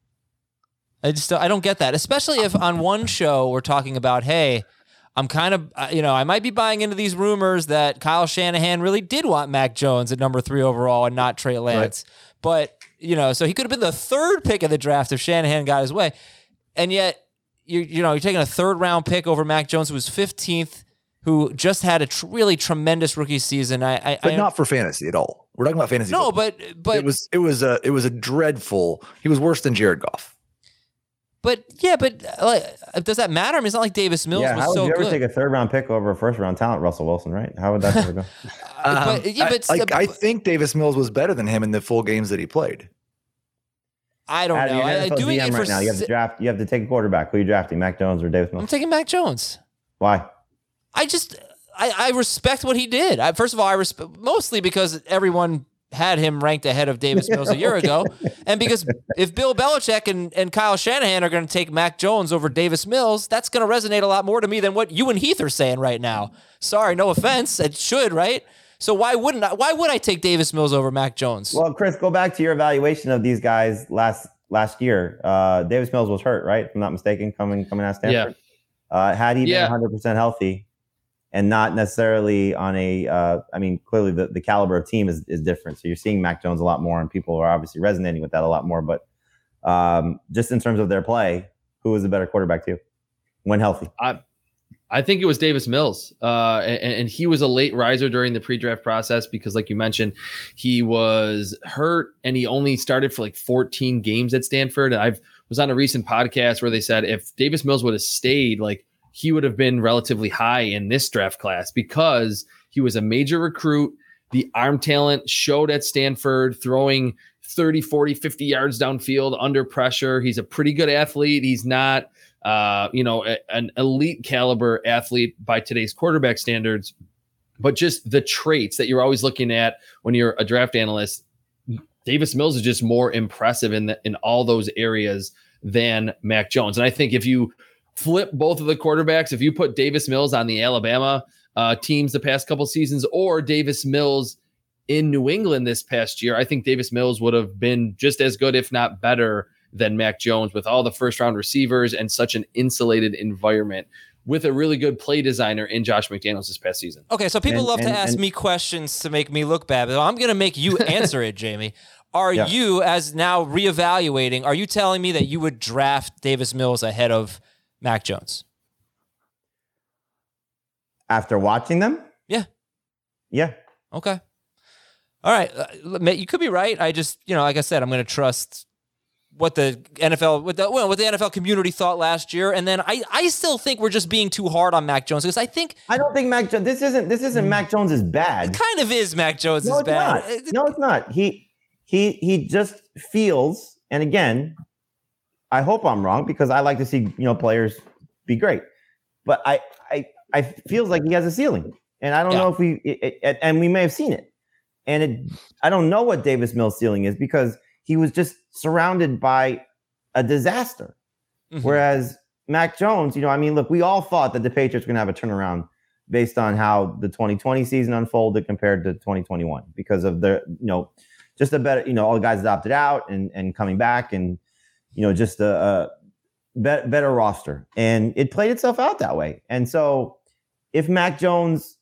I just don't, I don't get that, especially if on one show we're talking about, hey, I'm kind of, you know, I might be buying into these rumors that Kyle Shanahan really did want Mac Jones at number three overall and not Trey Lance. Right. But, you know, so he could have been the third pick of the draft if Shanahan got his way. And yet, you you know, you're taking a third round pick over Mac Jones, who was fifteenth, who just had a tr- really tremendous rookie season. I, I but I, not for fantasy at all. We're talking about fantasy. No, football. but but it was it was a it was a dreadful. He was worse than Jared Goff. But yeah, but like, does that matter? I mean, it's not like Davis Mills yeah, was how would so you ever good. take a third round pick over a first round talent, Russell Wilson, right? How would that ever go? um, but, yeah, but I, like, but, I think Davis Mills was better than him in the full games that he played. I don't Adam, know. I, I doing doing it it right for now. You have to draft. You have to take a quarterback. Who are you drafting? Mac Jones or Davis Mills? I'm taking Mac Jones. Why? I just I, I respect what he did. I, first of all, I respect mostly because everyone had him ranked ahead of Davis Mills a year ago, and because if Bill Belichick and, and Kyle Shanahan are going to take Mac Jones over Davis Mills, that's going to resonate a lot more to me than what you and Heath are saying right now. Sorry, no offense. It should, right? So why wouldn't I? Why would I take Davis Mills over Mac Jones? Well, Chris, go back to your evaluation of these guys last last year. Uh, Davis Mills was hurt, right? If I'm not mistaken, coming coming out of Stanford. Yeah. Uh, had he been yeah. one hundred percent healthy and not necessarily on a, uh, I mean, clearly the, the caliber of team is, is different. So you're seeing Mac Jones a lot more, and people are obviously resonating with that a lot more. But um, just in terms of their play, who was the better quarterback to you when healthy? I I think it was Davis Mills, uh, and, and he was a late riser during the pre-draft process because, like you mentioned, he was hurt and he only started for like fourteen games at Stanford. And I was on a recent podcast where they said if Davis Mills would have stayed, like he would have been relatively high in this draft class because he was a major recruit. the arm talent showed at Stanford, throwing thirty, forty, fifty yards downfield under pressure. He's a pretty good athlete. He's not, uh, you know, a, an elite caliber athlete by today's quarterback standards, but just the traits that you're always looking at when you're a draft analyst. Davis Mills is just more impressive in the, in all those areas than Mac Jones. And I think if you flip both of the quarterbacks, if you put Davis Mills on the Alabama uh, teams the past couple seasons or Davis Mills in New England this past year, I think Davis Mills would have been just as good, if not better, than Mac Jones with all the first round receivers and such an insulated environment with a really good play designer in Josh McDaniels this past season. Okay, so people And- love and- to ask and- me questions to make me look bad, but I'm going to make you answer it, Jamie. Are Yeah. you, as now reevaluating, are you telling me that you would draft Davis Mills ahead of Mac Jones? After watching them, Yeah. yeah. Okay. All right. Uh, ma- You could be right. I just, you know, like I said, I'm going to trust what the N F L, what the, well, what the N F L community thought last year. And then I, I still think we're just being too hard on Mac Jones because I think I don't think Mac Jones. This isn't. This isn't Mac Jones is bad. it kind of is Mac Jones No, is it's bad. not. No, it's not. He he he just feels. And again, I hope I'm wrong because I like to see you know players be great. But I I I feels like he has a ceiling, and I don't Yeah. know if we it, it, and we may have seen it. And it, I don't know what Davis Mills' ceiling is because he was just surrounded by a disaster. Mhm. Whereas Mac Jones, you know, I mean, look, we all thought that the Patriots were going to have a turnaround based on how the twenty twenty season unfolded compared to twenty twenty-one because of the, you know, just a better, you know, all the guys adopted out and, and coming back and, you know, just a, a be- better roster. And it played itself out that way. And so if Mac Jones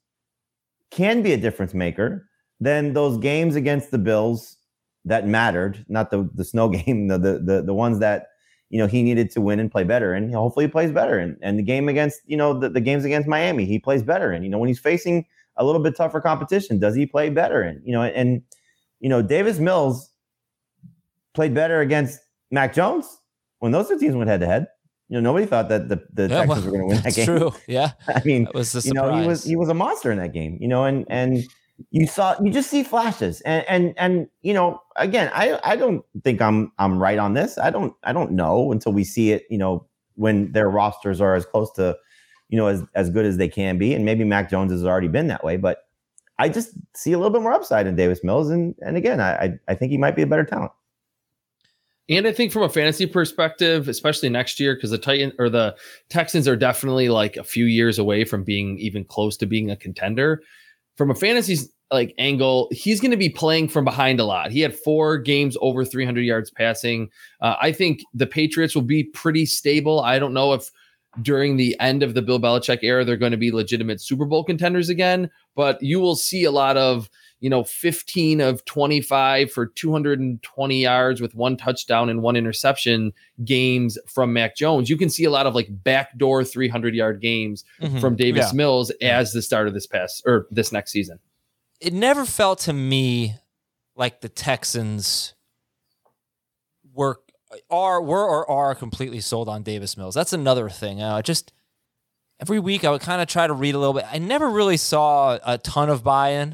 can be a difference maker, then those games against the Bills that mattered, not the the snow game, the the the, the ones that you know he needed to win and play better, and hopefully he plays better. And and the game against you know the, the games against Miami, he plays better. And you know when he's facing a little bit tougher competition, does he play better? And you know and you know Davis Mills played better against Mac Jones when those two teams went head to head. You know nobody thought that the, the Yeah, Texans well, were going to win that that's game. true. Yeah. I mean, That was the you know, he was surprise. he was a monster in that game. You know, and and you saw you just see flashes, and and and you know, again, I I don't think I'm I'm right on this. I don't I don't know until we see it. You know, when their rosters are as close to, you know, as as good as they can be, and maybe Mac Jones has already been that way, but I just see a little bit more upside in Davis Mills, and and again, I I, I think he might be a better talent. And I think from a fantasy perspective, especially next year, because the Titan or the Texans are definitely like a few years away from being even close to being a contender. From a fantasy like angle, he's going to be playing from behind a lot. He had four games over three hundred yards passing. Uh, I think the Patriots will be pretty stable. I don't know if during the end of the Bill Belichick era, they're going to be legitimate Super Bowl contenders again, but you will see a lot of, you know, fifteen of twenty-five for two hundred twenty yards with one touchdown and one interception games from Mac Jones. You can see a lot of like backdoor three hundred yard games Mhm. from Davis Yeah. Mills as the start of this past or this next season. It never felt to me like the Texans were are were or are completely sold on Davis Mills. That's another thing. Uh, just every week I would kind of try to read a little bit. I never really saw a ton of buy-in,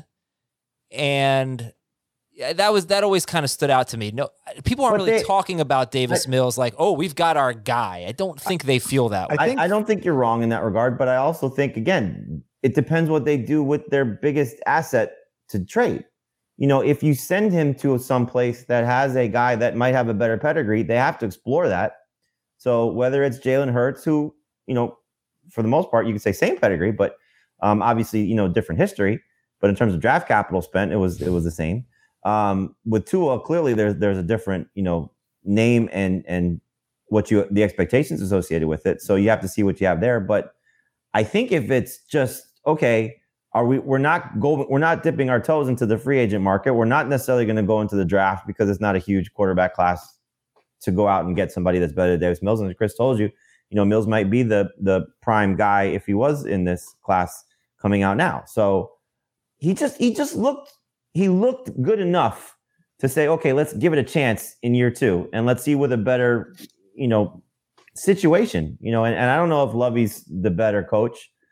and yeah, that was that always kind of stood out to me. No, people aren't But really they- talking about Davis Mills like, oh, we've got our guy. I don't think they feel that way. I, I don't think you're wrong in that regard, but I also think again, it depends what they do with their biggest asset to trade. You know, if you send him to some place that has a guy that might have a better pedigree, they have to explore that. So whether it's Jalen Hurts, who, you know, for the most part, you could say same pedigree, but um, obviously, you know, different history. But in terms of draft capital spent, it was it was the same. Um, with Tua, clearly there's there's a different, you know, name and and what you the expectations associated with it. So you have to see what you have there. But I think if it's just okay, are we we're not go we're not dipping our toes into the free agent market. We're not necessarily going to go into the draft because it's not a huge quarterback class to go out and get somebody that's better than Davis Mills. And as Chris told you, you know, Mills might be the the prime guy if he was in this class coming out now. So he just he just looked he looked good enough to say, okay, let's give it a chance in year two and let's see with a better, you know, situation, you know, and, and I don't know if Lovey's the better coach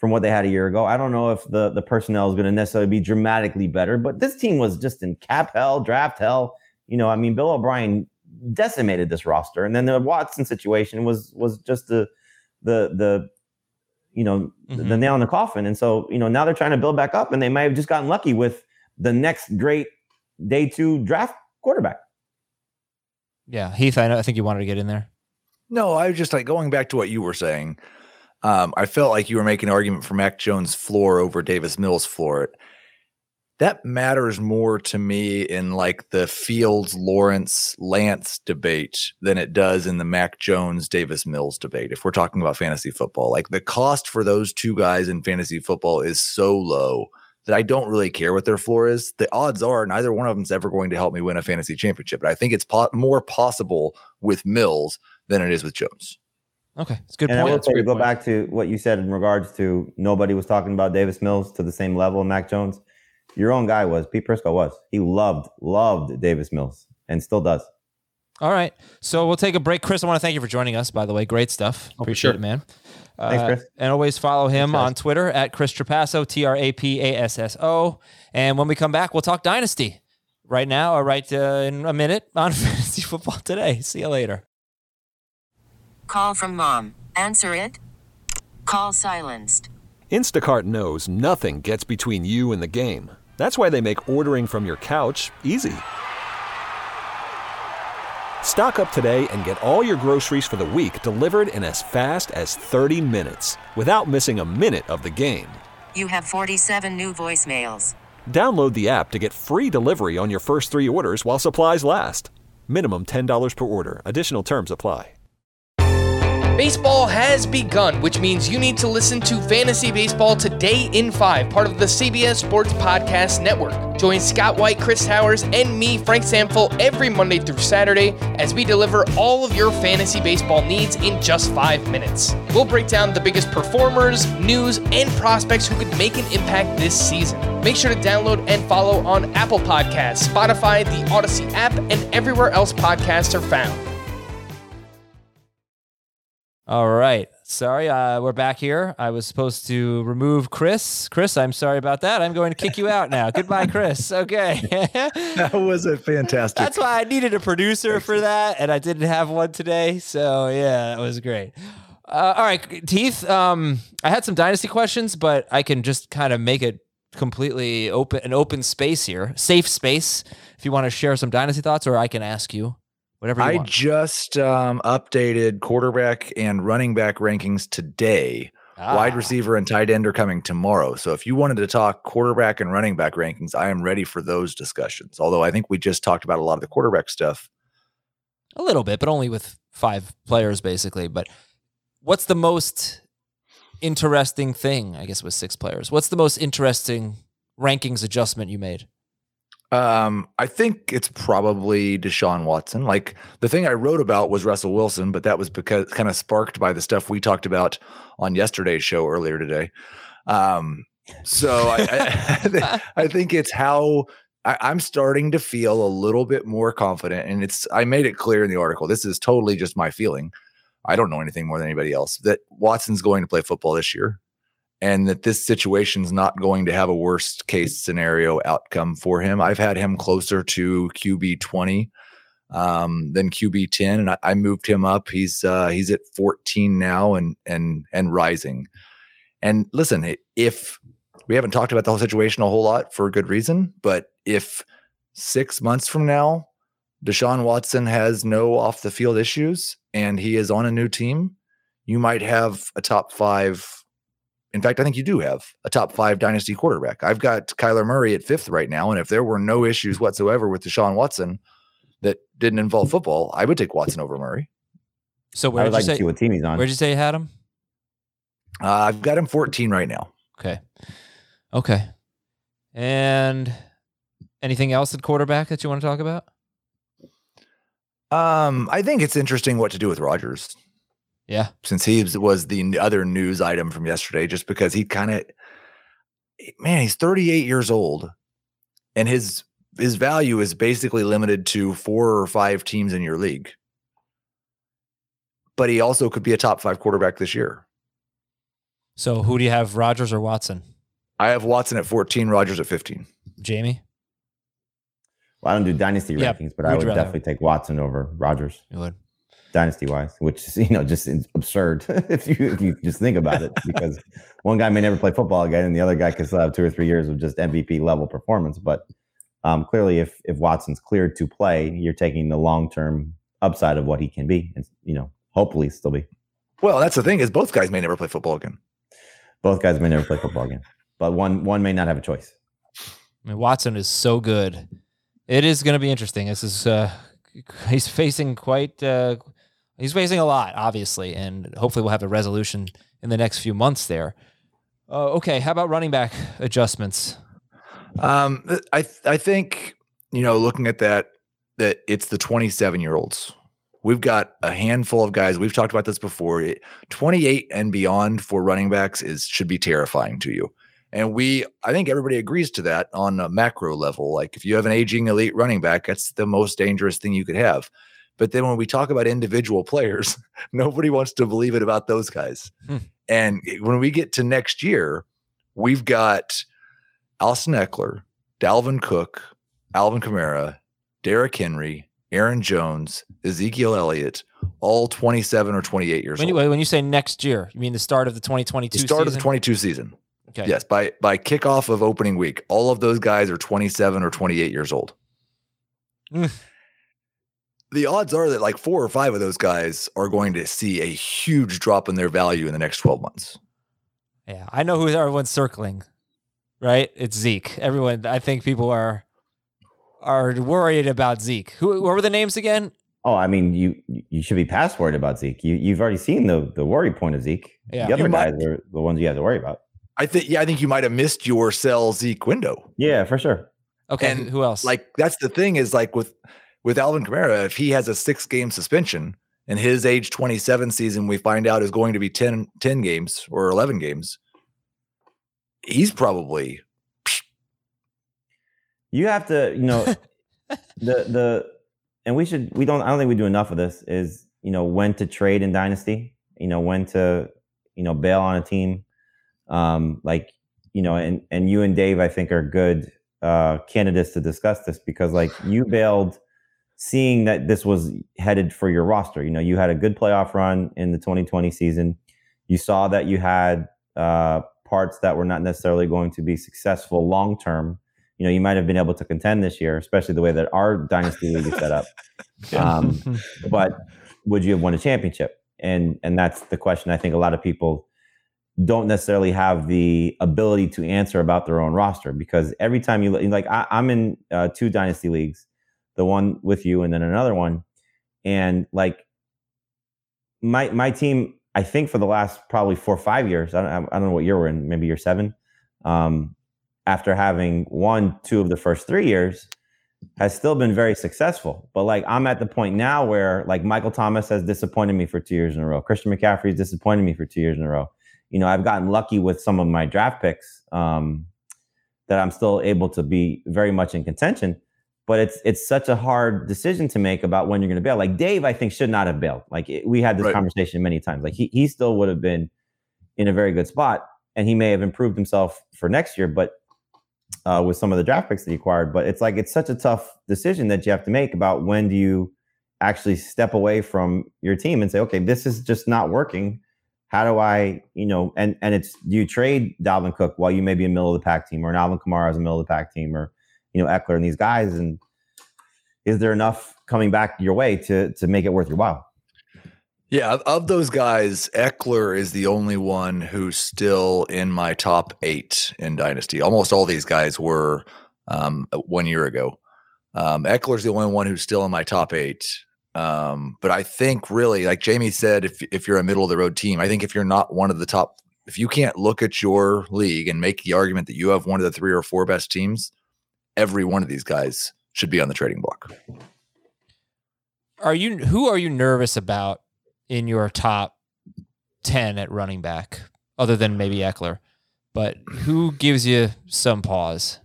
from what they had a year ago. I don't know if the, the personnel is going to necessarily be dramatically better, but this team was just in cap hell, draft hell. You know, I mean, Bill O'Brien decimated this roster, and then the Watson situation was was just the the the you know mm-hmm. the nail in the coffin. And so, you know, now they're trying to build back up, and they might have just gotten lucky with the next great day two draft quarterback. Yeah, Heath, I know. I think you wanted to get in there. No, I was just like going back to what you were saying. Um, I felt like you were making an argument for Mac Jones' floor over Davis Mills' floor. That matters more to me in like the Fields, Lawrence, Lance debate than it does in the Mac Jones, Davis Mills debate. If we're talking about fantasy football, like the cost for those two guys in fantasy football is so low that I don't really care what their floor is. The odds are neither one of them is ever going to help me win a fantasy championship. But I think it's po- more possible with Mills than it is with Jones. Okay, it's a good and point. I will say, to go point. back to what you said in regards to nobody was talking about Davis Mills to the same level of Mac Jones. Your own guy was. Pete Prisco was. He loved, loved Davis Mills and still does. All right. So we'll take a break. Chris, I want to thank you for joining us, by the way. Great stuff. Oh, Appreciate sure. it, man. Thanks, Uh, Chris. and always follow him Thanks, on Twitter at Chris Trapasso, T R A P A S S O. And when we come back, we'll talk Dynasty right now or right uh, in a minute on Fantasy Football Today. See you later. Call from mom. Answer it. Call silenced. Instacart knows nothing gets between you and the game. That's why they make ordering from your couch easy. Stock up today and get all your groceries for the week delivered in as fast as thirty minutes without missing a minute of the game. You have forty-seven new voicemails. Download the app to get free delivery on your first three orders while supplies last. Minimum ten dollars per order. Additional terms apply. Baseball has begun, which means you need to listen to Fantasy Baseball Today in five, part of the C B S Sports Podcast Network. Join Scott White, Chris Towers, and me, Frank Samfel, every Monday through Saturday as we deliver all of your fantasy baseball needs in just five minutes. We'll break down the biggest performers, news, and prospects who could make an impact this season. Make sure to download and follow on Apple Podcasts, Spotify, the Odyssey app, and everywhere else podcasts are found. All right. Sorry, uh, we're back here. I was supposed to remove Chris. Chris, I'm sorry about that. I'm going to kick you out now. Goodbye, Chris. Okay. That was a fantastic. That's why I needed a producer for that, and I didn't have one today. So, yeah, that was great. Uh, all right, Heath, um, I had some Dynasty questions, but I can just kind of make it completely open, an open space here, safe space, if you want to share some Dynasty thoughts, or I can ask you. Whatever you I want. just um, updated quarterback and running back rankings today. Ah. Wide receiver and tight end are coming tomorrow. So if you wanted to talk quarterback and running back rankings, I am ready for those discussions. Although I think we just talked about a lot of the quarterback stuff. A little bit, but only with five players, basically. But what's the most interesting thing, I guess, with six players? What's the most interesting rankings adjustment you made? Um, I think it's probably Deshaun Watson. Like the thing I wrote about was Russell Wilson, but that was because kind of sparked by the stuff we talked about on yesterday's show earlier today. Um, so I, I, I think it's how I, I'm starting to feel a little bit more confident. And it's, I made it clear in the article. This is totally just my feeling. I don't know anything more than anybody else that Watson's going to play football this year. And that this situation's not going to have a worst case scenario outcome for him. I've had him closer to Q B twenty um, than Q B ten, and I, I moved him up. He's uh, he's at fourteen now and and and rising. And listen, if we haven't talked about the whole situation a whole lot for a good reason, but if six months from now Deshaun Watson has no off the field issues and he is on a new team, you might have a top five. In fact, I think you do have a top five dynasty quarterback. I've got Kyler Murray at fifth right now. And if there were no issues whatsoever with Deshaun Watson that didn't involve football, I would take Watson over Murray. So where I would did like you say, to see what team he's on. Where'd you say you had him? Uh, I've got him fourteen right now. Okay. Okay. And anything else at quarterback that you want to talk about? Um, I think it's interesting what to do with Rodgers. Yeah. Since he was the other news item from yesterday, just because he kind of, man, he's thirty-eight years old and his, his value is basically limited to four or five teams in your league. But he also could be a top five quarterback this year. So who do you have, Rodgers or Watson? I have Watson at fourteen, Rodgers at fifteen. Jamie? Well, I don't do dynasty Yeah, rankings, but I would rather? definitely take Watson over Rodgers. You would. Dynasty wise, which is, you know, just is absurd if you if you just think about it, because one guy may never play football again and the other guy could still have two or three years of just M V P level performance. But um, clearly, if if Watson's cleared to play, you're taking the long term upside of what he can be, and you know, hopefully still be. Well, that's the thing is both guys may never play football again. Both guys may never play football again, but one one may not have a choice. I mean, Watson is so good. It is going to be interesting. This is uh, he's facing quite. Uh, he's facing a lot, obviously, and hopefully we'll have a resolution in the next few months there. Uh, okay, how about running back adjustments? Um, I I think you know, looking at that, that it's the twenty-seven year olds. We've got a handful of guys. We've talked about this before. twenty-eight and beyond for running backs is should be terrifying to you. And we, I think everybody agrees to that on a macro level. Like if you have an aging elite running back, that's the most dangerous thing you could have. But then when we talk about individual players, nobody wants to believe it about those guys. Hmm. And when we get to next year, we've got Austin Eckler, Dalvin Cook, Alvin Kamara, Derrick Henry, Aaron Jones, Ezekiel Elliott, all twenty-seven or twenty-eight years when you, old. When you say next year, you mean the start of the twenty twenty-two the start season? of the twenty-two season. Okay. Yes, by by kickoff of opening week, all of those guys are twenty-seven or twenty-eight years old. Mm. The odds are that like four or five of those guys are going to see a huge drop in their value in the next twelve months. Yeah, I know who everyone's circling, right? It's Zeke. Everyone, I think people are are worried about Zeke. Who, what were the names again? Oh, I mean, you you should be past worried about Zeke. You you've already seen the the worry point of Zeke. Yeah. The other You guys might- are the ones you have to worry about. I think, yeah, I think you might have missed your sell Zeke window. Yeah, for sure. Okay, And, who else? Like that's the thing is like with with Alvin Kamara, if he has a six game suspension and his age twenty-seven season, we find out is going to be ten, ten games or eleven games, he's probably You have to, you know, the the and we should we don't I don't think we do enough of this is, you know, when to trade in dynasty, you know, when to, you know, bail on a team. Um, like, you know, and and you and Dave, I think, are good uh candidates to discuss this because like you bailed seeing that this was headed for your roster. You know, you had a good playoff run in the twenty twenty season. You saw that you had uh parts that were not necessarily going to be successful long term. You know, you might have been able to contend this year, especially the way that our dynasty league is set up. Um, but would you have won a championship? And and that's the question I think a lot of people don't necessarily have the ability to answer about their own roster, because every time you like, I, I'm in uh, two dynasty leagues, the one with you and then another one, and like my my team, I think for the last probably four or five years, I don't I don't know what year we're in, maybe year seven. Um, after having won two of the first three years, has still been very successful. But like I'm at the point now where like Michael Thomas has disappointed me for two years in a row. Christian McCaffrey has disappointed me for two years in a row. You know, I've gotten lucky with some of my draft picks um, that I'm still able to be very much in contention. But it's it's such a hard decision to make about when you're going to bail. Like Dave, I think, should not have bailed. Like it, we had this Right. conversation many times. Like he he still would have been in a very good spot, and he may have improved himself for next year. But Uh, with some of the draft picks that he acquired, but it's like it's such a tough decision that you have to make about when do you actually step away from your team and say, okay, this is just not working. How do I, you know, and and it's do you trade Dalvin Cook while you may be a middle of the pack team, or an Alvin Kamara as a middle of the pack team, or you know Eckler and these guys, and is there enough coming back your way to to make it worth your while? Yeah, of, of those guys, Eckler is the only one who's still in my top eight in Dynasty. Almost all these guys were um, one year ago. Um, Eckler's the only one who's still in my top eight. Um, but I think really, like Jamie said, if if you're a middle of the road team, I think if you're not one of the top, if you can't look at your league and make the argument that you have one of the three or four best teams, every one of these guys should be on the trading block. Are you who are you nervous about in your top ten at running back, other than maybe Eckler? But who gives you some pause?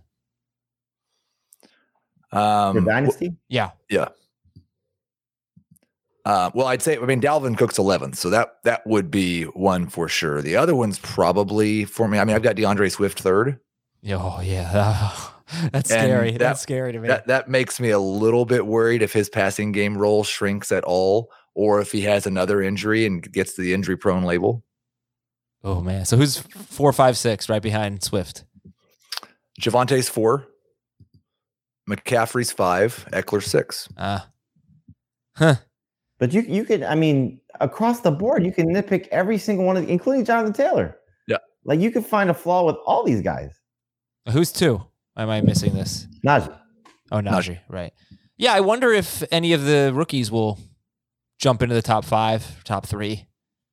Um, Your dynasty? Yeah. Yeah. Uh, well, I'd say, I mean, Dalvin Cook's eleventh, so that that would be one for sure. The other one's probably for me. I mean, I've got DeAndre Swift third. Oh, yeah. That's scary. That, That's scary to me. That, that makes me a little bit worried if his passing game role shrinks at all, or if he has another injury and gets the injury prone label. Oh, man. So who's four, five, six right behind Swift? Javante's four. McCaffrey's five. Eckler six. Ah. Uh, huh. But you you could, I mean, across the board, you can nitpick every single one of the, including Jonathan Taylor. Yeah. Like you could find a flaw with all these guys. Who's two? Am I missing this? Najee. Oh, Najee, right. Yeah, I wonder if any of the rookies will jump into the top five, top three.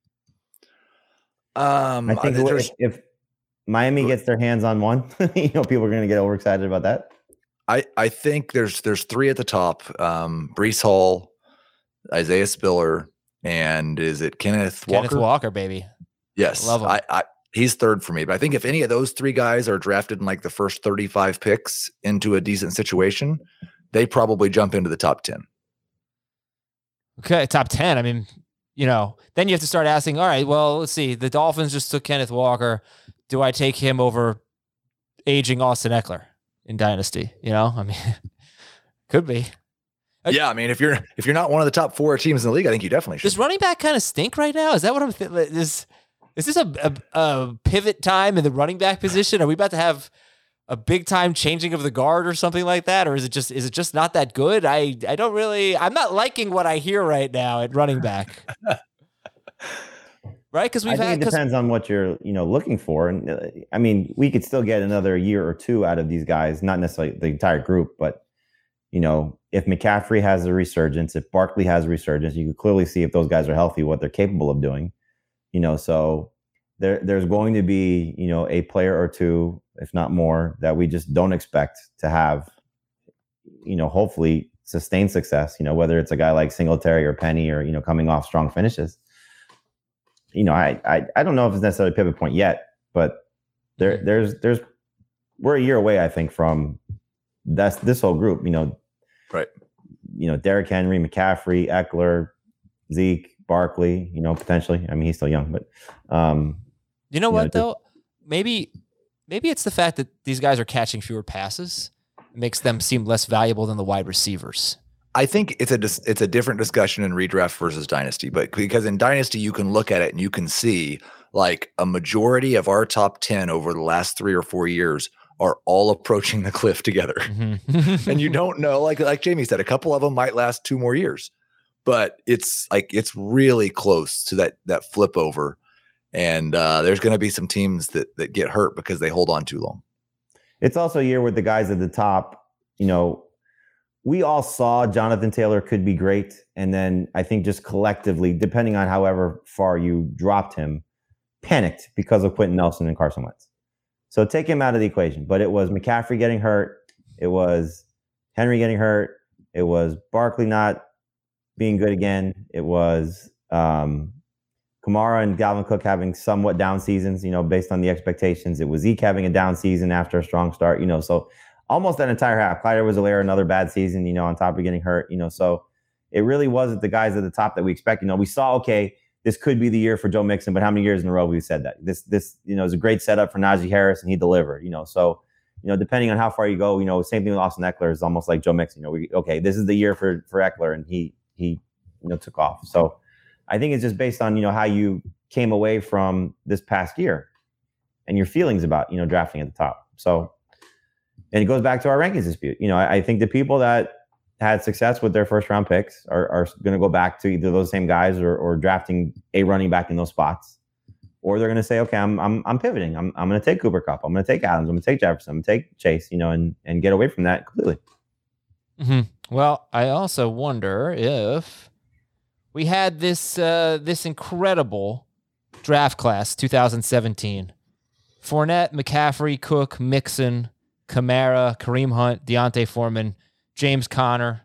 Um, I think if, if Miami gets their hands on one, you know, people are going to get overexcited about that. I, I think there's there's three at the top. Um, Breece Hall, Isaiah Spiller, and is it Kenneth Walker? Kenneth Walker, baby. Yes. Love him. I, I, he's third for me. But I think if any of those three guys are drafted in like the first thirty-five picks into a decent situation, they probably jump into the top ten. Okay, top ten. I mean, you know, then you have to start asking, all right, well, let's see. The Dolphins just took Kenneth Walker. Do I take him over aging Austin Eckler in Dynasty? You know, I mean, could be. Yeah, I mean, if you're if you're not one of the top four teams in the league, I think you definitely should. Does running back kind of stink right now? Is that what I'm thinking? Is is this a, a a pivot time in the running back position? Are we about to have a big time changing of the guard or something like that, or is it just is it just not that good? I I don't really. I'm not liking what I hear right now at running back. Right? Because we've I think had. it depends on what you're you know looking for, and uh, I mean, we could still get another year or two out of these guys, not necessarily the entire group, but. You know, if McCaffrey has a resurgence, if Barkley has a resurgence, you can clearly see if those guys are healthy, what they're capable of doing. You know, so there, there's going to be, you know, a player or two, if not more, that we just don't expect to have, you know, hopefully sustained success. You know, whether it's a guy like Singletary or Penny or, you know, coming off strong finishes. You know, I I, I don't know if it's necessarily a pivot point yet, but there there's there's we're a year away, I think, from that's this whole group, you know, right. You know, Derrick Henry, McCaffrey, Eckler, Zeke, Barkley, you know, potentially. I mean, he's still young, but um, you know you what know, though? Maybe, maybe it's the fact that these guys are catching fewer passes it makes them seem less valuable than the wide receivers. I think it's a dis- it's a different discussion in redraft versus dynasty, but because in dynasty you can look at it and you can see like a majority of our top ten over the last three or four years are all approaching the cliff together. Mm-hmm. And you don't know, like, like Jamie said, a couple of them might last two more years, but it's like, it's really close to that, that flip over. And uh, there's going to be some teams that, that get hurt because they hold on too long. It's also a year with the guys at the top, you know, we all saw Jonathan Taylor could be great. And then I think just collectively, depending on however far you dropped him, panicked because of Quentin Nelson and Carson Wentz. So take him out of the equation. But it was McCaffrey getting hurt. It was Henry getting hurt. It was Barkley not being good again. It was um, Kamara and Dalvin Cook having somewhat down seasons, you know, based on the expectations. It was Zeke having a down season after a strong start, you know. So almost that entire half. Clyde Edwards-Helaire, another bad season, you know, on top of getting hurt, you know. So it really wasn't the guys at the top that we expected. You know, we saw, okay, this could be the year for Joe Mixon, but how many years in a row have we said that? This, this, you know, is a great setup for Najee Harris, and he delivered, you know. So, you know, depending on how far you go, you know, same thing with Austin Eckler is almost like Joe Mixon. You know, we, okay, this is the year for for Eckler, and he he, you know, took off. So, I think it's just based on, you know, how you came away from this past year, and your feelings about, you know, drafting at the top. So, and it goes back to our rankings dispute. You know, I, I think the people that had success with their first round picks are, are going to go back to either those same guys or, or drafting a running back in those spots, or they're going to say, okay, I'm I'm I'm pivoting. I'm I'm going to take Cooper Kupp. I'm going to take Adams. I'm going to take Jefferson. I'm going to take Chase. You know, and and get away from that completely. Mm-hmm. Well, I also wonder if we had this uh, this incredible draft class, two thousand seventeen. Fournette, McCaffrey, Cook, Mixon, Kamara, Kareem Hunt, Deontay Foreman, James Conner.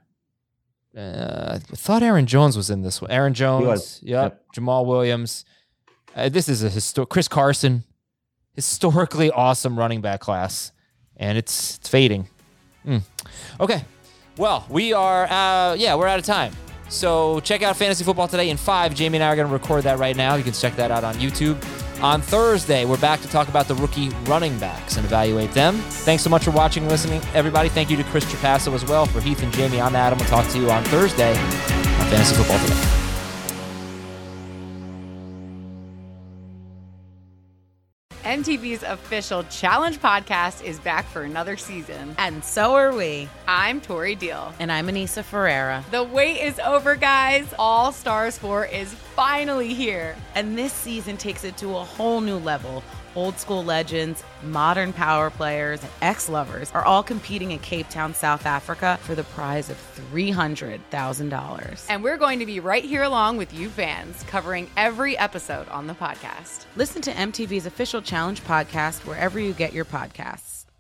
Uh, I thought Aaron Jones was in this one. Aaron Jones, yep. yep. Jamal Williams. Uh, this is a historic. Chris Carson, historically awesome running back class, and it's, it's fading. Mm. Okay, well, we are. Uh, yeah, we're out of time. So check out Fantasy Football Today in five. Jamie and I are going to record that right now. You can check that out on YouTube. On Thursday, we're back to talk about the rookie running backs and evaluate them. Thanks so much for watching and listening, everybody. Thank you to Chris Trapasso as well. For Heath and Jamie, I'm Adam. We'll talk to you on Thursday on Fantasy Football Today. M T V's official Challenge podcast is back for another season. And so are we. I'm Tori Deal. And I'm Anissa Ferreira. The wait is over, guys. All Stars four is finally here. And this season takes it to a whole new level. Old school legends, modern power players, and ex-lovers are all competing in Cape Town, South Africa for the prize of three hundred thousand dollars. And we're going to be right here along with you fans, covering every episode on the podcast. Listen to M T V's official Challenge podcast wherever you get your podcasts.